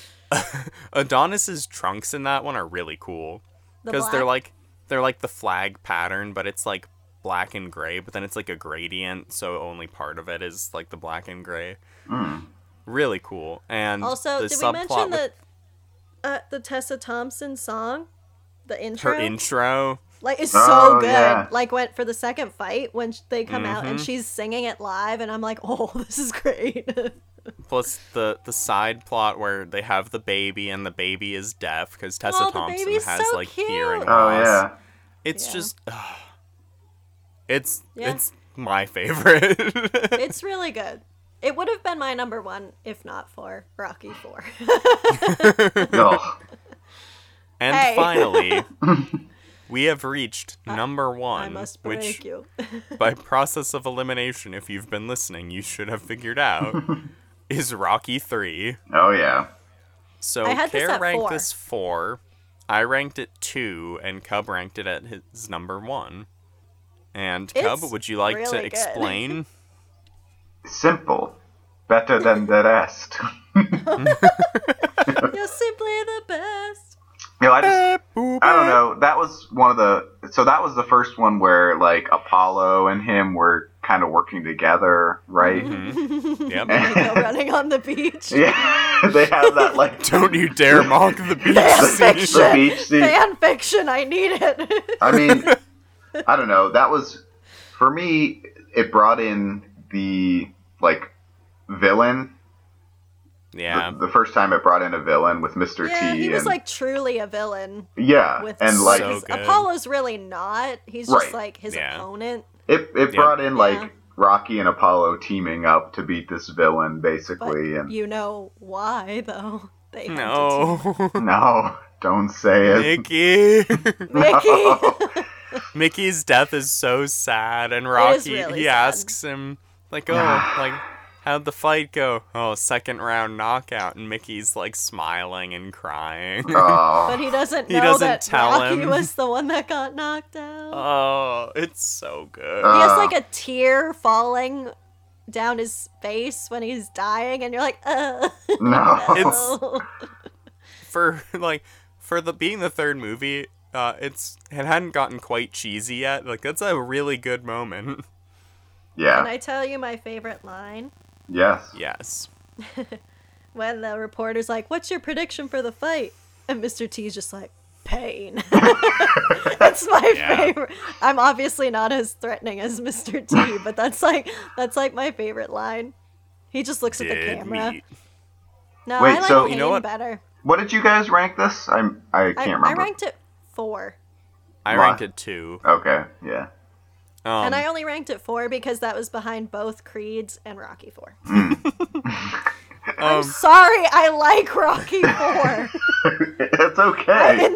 Speaker 2: Adonis's trunks in that one are really cool.
Speaker 3: The
Speaker 2: Because they're
Speaker 3: black-
Speaker 2: like they're like the flag pattern, but it's like black and gray, but then it's like a gradient, so only part of it is like the black and gray.
Speaker 1: Mm.
Speaker 2: Really cool. And
Speaker 3: Also,
Speaker 2: the
Speaker 3: did we
Speaker 2: subplot
Speaker 3: mention
Speaker 2: with
Speaker 3: that uh, the Tessa Thompson song, the intro,
Speaker 2: her intro.
Speaker 3: like is
Speaker 1: Oh,
Speaker 3: so good.
Speaker 1: yeah.
Speaker 3: Like went for the second fight when sh- they come out and
Speaker 2: Mhm.
Speaker 3: she's singing it live, and I'm like, oh, this is great.
Speaker 2: Plus the the side plot where they have the baby and the baby is deaf because Tessa
Speaker 3: Oh, the
Speaker 2: Thompson
Speaker 3: baby's
Speaker 2: has
Speaker 3: so
Speaker 2: like
Speaker 3: cute.
Speaker 2: hearing
Speaker 1: Oh
Speaker 2: loss.
Speaker 1: yeah.
Speaker 2: It's
Speaker 3: Yeah.
Speaker 2: just ugh. it's
Speaker 3: Yeah.
Speaker 2: it's my favorite.
Speaker 3: It's really good. It would have been my number one if not for Rocky Four.
Speaker 1: Oh.
Speaker 2: And
Speaker 3: Hey.
Speaker 2: finally, we have reached number one,
Speaker 3: I must break
Speaker 2: which
Speaker 3: you.
Speaker 2: by process of elimination, if you've been listening, you should have figured out, is Rocky three.
Speaker 1: Oh yeah.
Speaker 2: So
Speaker 3: I had this
Speaker 2: Care
Speaker 3: at
Speaker 2: ranked
Speaker 3: four.
Speaker 2: this four, I ranked it two, and Cub ranked it at his number one. And Cub,
Speaker 3: It's
Speaker 2: would you like
Speaker 3: really
Speaker 2: to
Speaker 3: good.
Speaker 2: explain?
Speaker 1: Simple. Better than the rest.
Speaker 3: You're simply the best.
Speaker 1: You know, I just I don't know. That was one of the. So that was the first one where like Apollo and him were kind of working together, right?
Speaker 3: Mm-hmm.
Speaker 2: Yep.
Speaker 3: They go running on the beach.
Speaker 1: Yeah, they have that like
Speaker 2: Don't you dare mock the beach
Speaker 3: Fan
Speaker 2: scene.
Speaker 3: fiction.
Speaker 1: the beach scene.
Speaker 3: Fan fiction. I need it.
Speaker 1: I mean, I don't know. That was For me, it brought in the like villain.
Speaker 2: Yeah.
Speaker 1: The, the first time it brought in a villain with Mister
Speaker 3: Yeah,
Speaker 1: T.
Speaker 3: he was
Speaker 1: and,
Speaker 3: like truly a villain.
Speaker 1: yeah,
Speaker 3: With
Speaker 1: and like
Speaker 2: So
Speaker 3: because
Speaker 2: good.
Speaker 3: Apollo's really not. He's just
Speaker 1: Right.
Speaker 3: like his
Speaker 2: Yeah.
Speaker 3: opponent.
Speaker 1: it it
Speaker 2: Yeah.
Speaker 1: brought in like
Speaker 3: Yeah.
Speaker 1: Rocky and Apollo teaming up to beat this villain,
Speaker 3: But
Speaker 1: basically. and
Speaker 3: you know why though? They had to
Speaker 2: No.
Speaker 1: no, don't say it.
Speaker 2: Mickey.
Speaker 3: team- Mickey.
Speaker 2: Mickey's death is so sad, and
Speaker 3: is
Speaker 2: Rocky
Speaker 3: really
Speaker 2: he
Speaker 3: sad.
Speaker 2: asks him like, "Oh, like how'd the fight go?" "Oh, second round knockout." And Mickey's like smiling and crying.
Speaker 1: Oh,
Speaker 3: But he doesn't
Speaker 2: He
Speaker 3: know
Speaker 2: doesn't
Speaker 3: that
Speaker 2: tell
Speaker 3: Rocky
Speaker 2: him.
Speaker 3: was the one that got knocked out.
Speaker 2: Oh, it's so good.
Speaker 1: Uh,
Speaker 3: He has like a tear falling down his face when he's dying, and you're like, uh.
Speaker 1: no.
Speaker 3: no.
Speaker 2: For like for the being the third movie, uh, it's it hadn't gotten quite cheesy yet. Like that's a really good moment.
Speaker 1: yeah.
Speaker 3: Can I tell you my favorite line?
Speaker 1: Yes.
Speaker 2: Yes.
Speaker 3: When the reporter's like, "What's your prediction for the fight?" And Mister T's just like, "Pain." That's my
Speaker 2: Yeah.
Speaker 3: favorite. I'm obviously not as threatening as Mister T, but that's like that's like my favorite line. He just looks at the
Speaker 2: Did
Speaker 3: camera.
Speaker 2: we-
Speaker 3: No,
Speaker 1: Wait,
Speaker 3: I like
Speaker 1: so-
Speaker 3: Pain
Speaker 2: You know what?
Speaker 3: better.
Speaker 1: What did you guys rank this? I'm I
Speaker 3: I,
Speaker 1: can't
Speaker 3: I
Speaker 1: remember.
Speaker 3: ranked it four.
Speaker 2: I
Speaker 1: Why?
Speaker 2: ranked it two.
Speaker 1: Okay. Yeah.
Speaker 2: Um,
Speaker 3: And I only ranked it four because that was behind both Creeds and Rocky Four.
Speaker 2: um,
Speaker 3: I'm sorry, I like Rocky Four.
Speaker 1: It's okay.
Speaker 3: I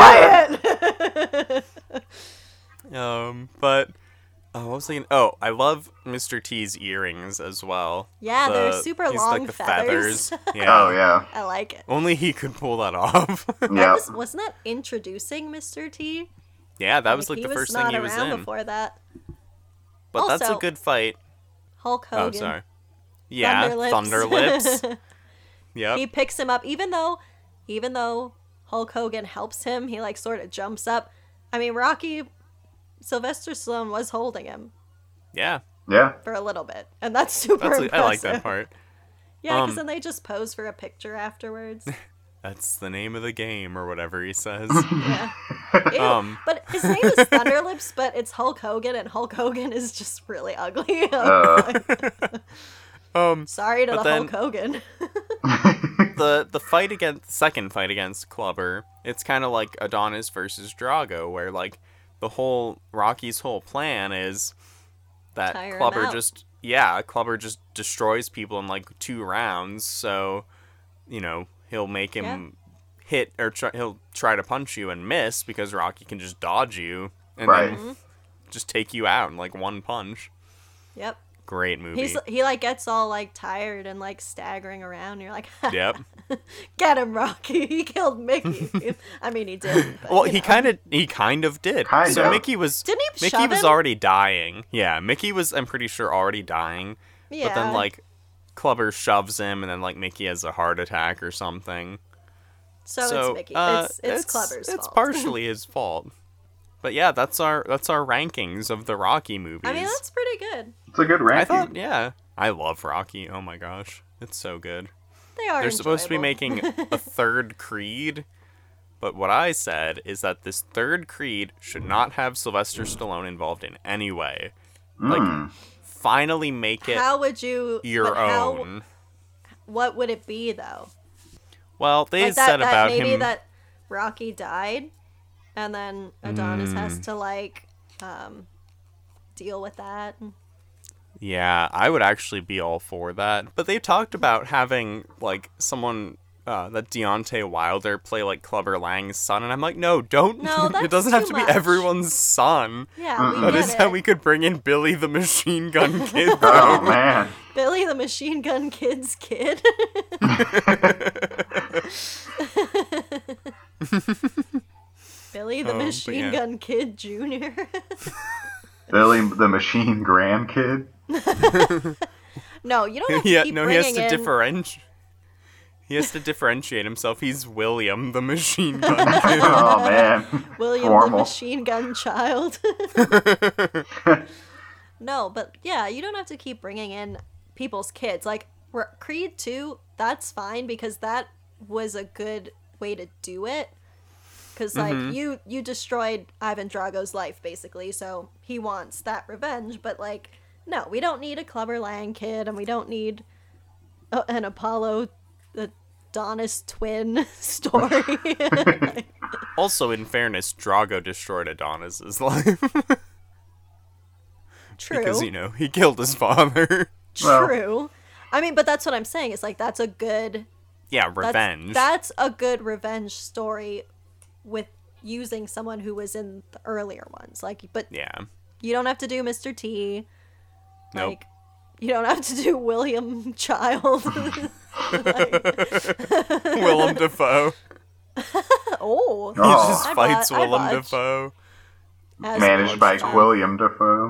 Speaker 1: It's
Speaker 3: enjoy
Speaker 1: good.
Speaker 3: it.
Speaker 2: um, but uh, what was I thinking? Oh, I love Mister T's earrings as well.
Speaker 3: Yeah, they're
Speaker 2: The-
Speaker 3: super
Speaker 2: he's
Speaker 3: long
Speaker 2: like the
Speaker 3: feathers.
Speaker 2: Yeah.
Speaker 1: Oh yeah.
Speaker 3: I like it.
Speaker 2: Only he could pull that off.
Speaker 3: That
Speaker 1: Yeah.
Speaker 3: was, wasn't that introducing Mister T?
Speaker 2: yeah, that was like
Speaker 3: he
Speaker 2: the
Speaker 3: was
Speaker 2: first
Speaker 3: not
Speaker 2: thing he was
Speaker 3: around
Speaker 2: in.
Speaker 3: before that.
Speaker 2: But that's a
Speaker 3: Also-
Speaker 2: good fight.
Speaker 3: Hulk
Speaker 2: Oh,
Speaker 3: Hogan.
Speaker 2: sorry. Yeah,
Speaker 3: Thunderlips.
Speaker 2: Thunderlips. Yep.
Speaker 3: He picks him up, even though, even though Hulk Hogan helps him. He like sort of jumps up. I mean, Rocky, Sylvester Stallone was holding him
Speaker 2: Yeah.
Speaker 1: Yeah.
Speaker 3: for a little bit, and that's super
Speaker 2: That's,
Speaker 3: impressive.
Speaker 2: I like that part.
Speaker 3: Yeah, because
Speaker 2: Um,
Speaker 3: then they just pose for a picture afterwards.
Speaker 2: That's the name of the game, or whatever he says.
Speaker 3: Yeah. Ew,
Speaker 2: Um.
Speaker 3: but his name is Thunderlips, but it's Hulk Hogan, and Hulk Hogan is just really ugly.
Speaker 1: Uh,
Speaker 2: um.
Speaker 3: Sorry to
Speaker 2: but
Speaker 3: the
Speaker 2: then-
Speaker 3: Hulk Hogan.
Speaker 2: the the fight against second fight against Clubber, it's kind of like Adonis versus Drago, where like the whole Rocky's whole plan is that
Speaker 3: Tire him
Speaker 2: Clubber
Speaker 3: out.
Speaker 2: just yeah Clubber just destroys people in like two rounds, so you know he'll make him hit or try, he'll try to punch you and miss because Rocky can just dodge you and
Speaker 1: Right.
Speaker 2: then just take you out in like one punch.
Speaker 3: Yep.
Speaker 2: Great movie.
Speaker 3: He's he like gets all like tired and like staggering around. You're like,
Speaker 2: Yep.
Speaker 3: get him, Rocky. He killed Mickey. I mean, he did. But,
Speaker 2: Well,
Speaker 3: you
Speaker 2: he
Speaker 3: know.
Speaker 2: kind of he kind of did.
Speaker 1: Kind
Speaker 2: so
Speaker 1: of.
Speaker 2: Mickey was
Speaker 3: Didn't he
Speaker 2: Mickey
Speaker 3: shove
Speaker 2: was
Speaker 3: him?
Speaker 2: already dying. Yeah, Mickey was I'm pretty sure already dying.
Speaker 3: Yeah.
Speaker 2: But then like Clubber shoves him and then like Mickey has a heart attack or something.
Speaker 3: so,
Speaker 2: so
Speaker 3: it's Mickey.
Speaker 2: uh,
Speaker 3: it's it's, Clubber's
Speaker 2: It's
Speaker 3: fault.
Speaker 2: partially his fault. But yeah, that's our that's our rankings of the Rocky movies.
Speaker 3: I mean, that's pretty good.
Speaker 1: it's a good ranking.
Speaker 2: I thought yeah. I love Rocky. Oh my gosh. It's so good.
Speaker 3: They are.
Speaker 2: They're supposed to be
Speaker 3: enjoyable.
Speaker 2: making a third Creed, but what I said is that this third Creed should not have Sylvester Stallone involved in any way. Like,
Speaker 1: Mm.
Speaker 2: finally make it
Speaker 3: How would you?
Speaker 2: your
Speaker 3: but how-
Speaker 2: own.
Speaker 3: What would it be though?
Speaker 2: Well, they
Speaker 3: Like that,
Speaker 2: said
Speaker 3: that
Speaker 2: about
Speaker 3: maybe
Speaker 2: him.
Speaker 3: that Rocky died, and then Adonis
Speaker 2: Mm.
Speaker 3: has to like um, deal with that.
Speaker 2: Yeah, I would actually be all for that. But they talked about having like someone. Uh, that Deontay Wilder play like Clubber Lang's son, and I'm like, no, don't.
Speaker 3: No,
Speaker 2: it
Speaker 3: that's
Speaker 2: doesn't have
Speaker 3: too
Speaker 2: to be
Speaker 3: much.
Speaker 2: everyone's son.
Speaker 3: Yeah, we
Speaker 1: Mm-mm.
Speaker 2: That
Speaker 3: get
Speaker 2: is
Speaker 3: it.
Speaker 2: how we could bring in Billy the Machine Gun Kid.
Speaker 1: Oh man.
Speaker 3: Billy the Machine Gun Kid's kid. Billy the
Speaker 2: Um, but
Speaker 3: Machine
Speaker 2: yeah.
Speaker 3: Gun Kid Junior
Speaker 1: Billy the Machine grandkid.
Speaker 3: No, you don't have to
Speaker 2: yeah,
Speaker 3: keep
Speaker 2: no, he has
Speaker 3: bringing
Speaker 2: to
Speaker 3: in.
Speaker 2: differentiate. He has to differentiate himself. He's William the Machine Gun Kid.
Speaker 1: Oh man.
Speaker 3: William the
Speaker 1: Formal.
Speaker 3: Machine Gun Child. No, but yeah, you don't have to keep bringing in people's kids. Like R- Creed two, that's fine because that was a good way to do it. Because, like,
Speaker 2: Mhm.
Speaker 3: you, you destroyed Ivan Drago's life, basically, so he wants that revenge. But, like, no, we don't need a Clubber Lang kid, and we don't need a, an Apollo Adonis twin story. Like,
Speaker 2: Also, in fairness, Drago destroyed Adonis's life.
Speaker 3: true.
Speaker 2: Because, you know, he killed his father.
Speaker 1: Well-
Speaker 3: True. I mean, but that's what I'm saying. It's like, that's a good...
Speaker 2: Yeah,
Speaker 3: That's,
Speaker 2: revenge.
Speaker 3: that's a good revenge story with using someone who was in the earlier ones. Like, but
Speaker 2: Yeah.
Speaker 3: you don't have to do Mister T.
Speaker 2: Nope.
Speaker 3: Like, you don't have to do William Child. Like-
Speaker 2: Willem Dafoe.
Speaker 3: oh.
Speaker 2: He
Speaker 1: Oh.
Speaker 2: just
Speaker 3: I
Speaker 2: fights
Speaker 3: bought- I
Speaker 2: Willem
Speaker 3: watch.
Speaker 2: Dafoe.
Speaker 3: As
Speaker 1: Managed by
Speaker 3: William Child.
Speaker 1: William Dafoe.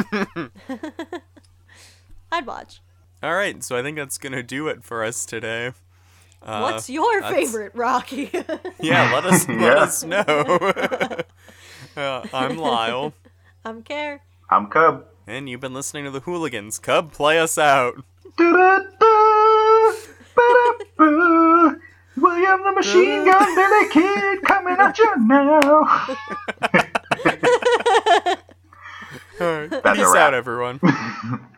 Speaker 3: I'd watch.
Speaker 2: All right, so I think that's gonna do it for us today. Uh,
Speaker 3: What's your
Speaker 2: that's-
Speaker 3: favorite Rocky?
Speaker 2: Yeah, let us let
Speaker 1: Yeah.
Speaker 2: us know. uh, I'm Lyle,
Speaker 3: I'm Care.
Speaker 1: I'm Cub.
Speaker 2: and you've been listening to the Hooligans. Cub, play us out.
Speaker 1: Do-do-do, ba-da-boo. William the Machine Gun Billy Kid coming at you now.
Speaker 2: All right,
Speaker 1: That's a
Speaker 2: peace
Speaker 1: wrap.
Speaker 2: out, everyone.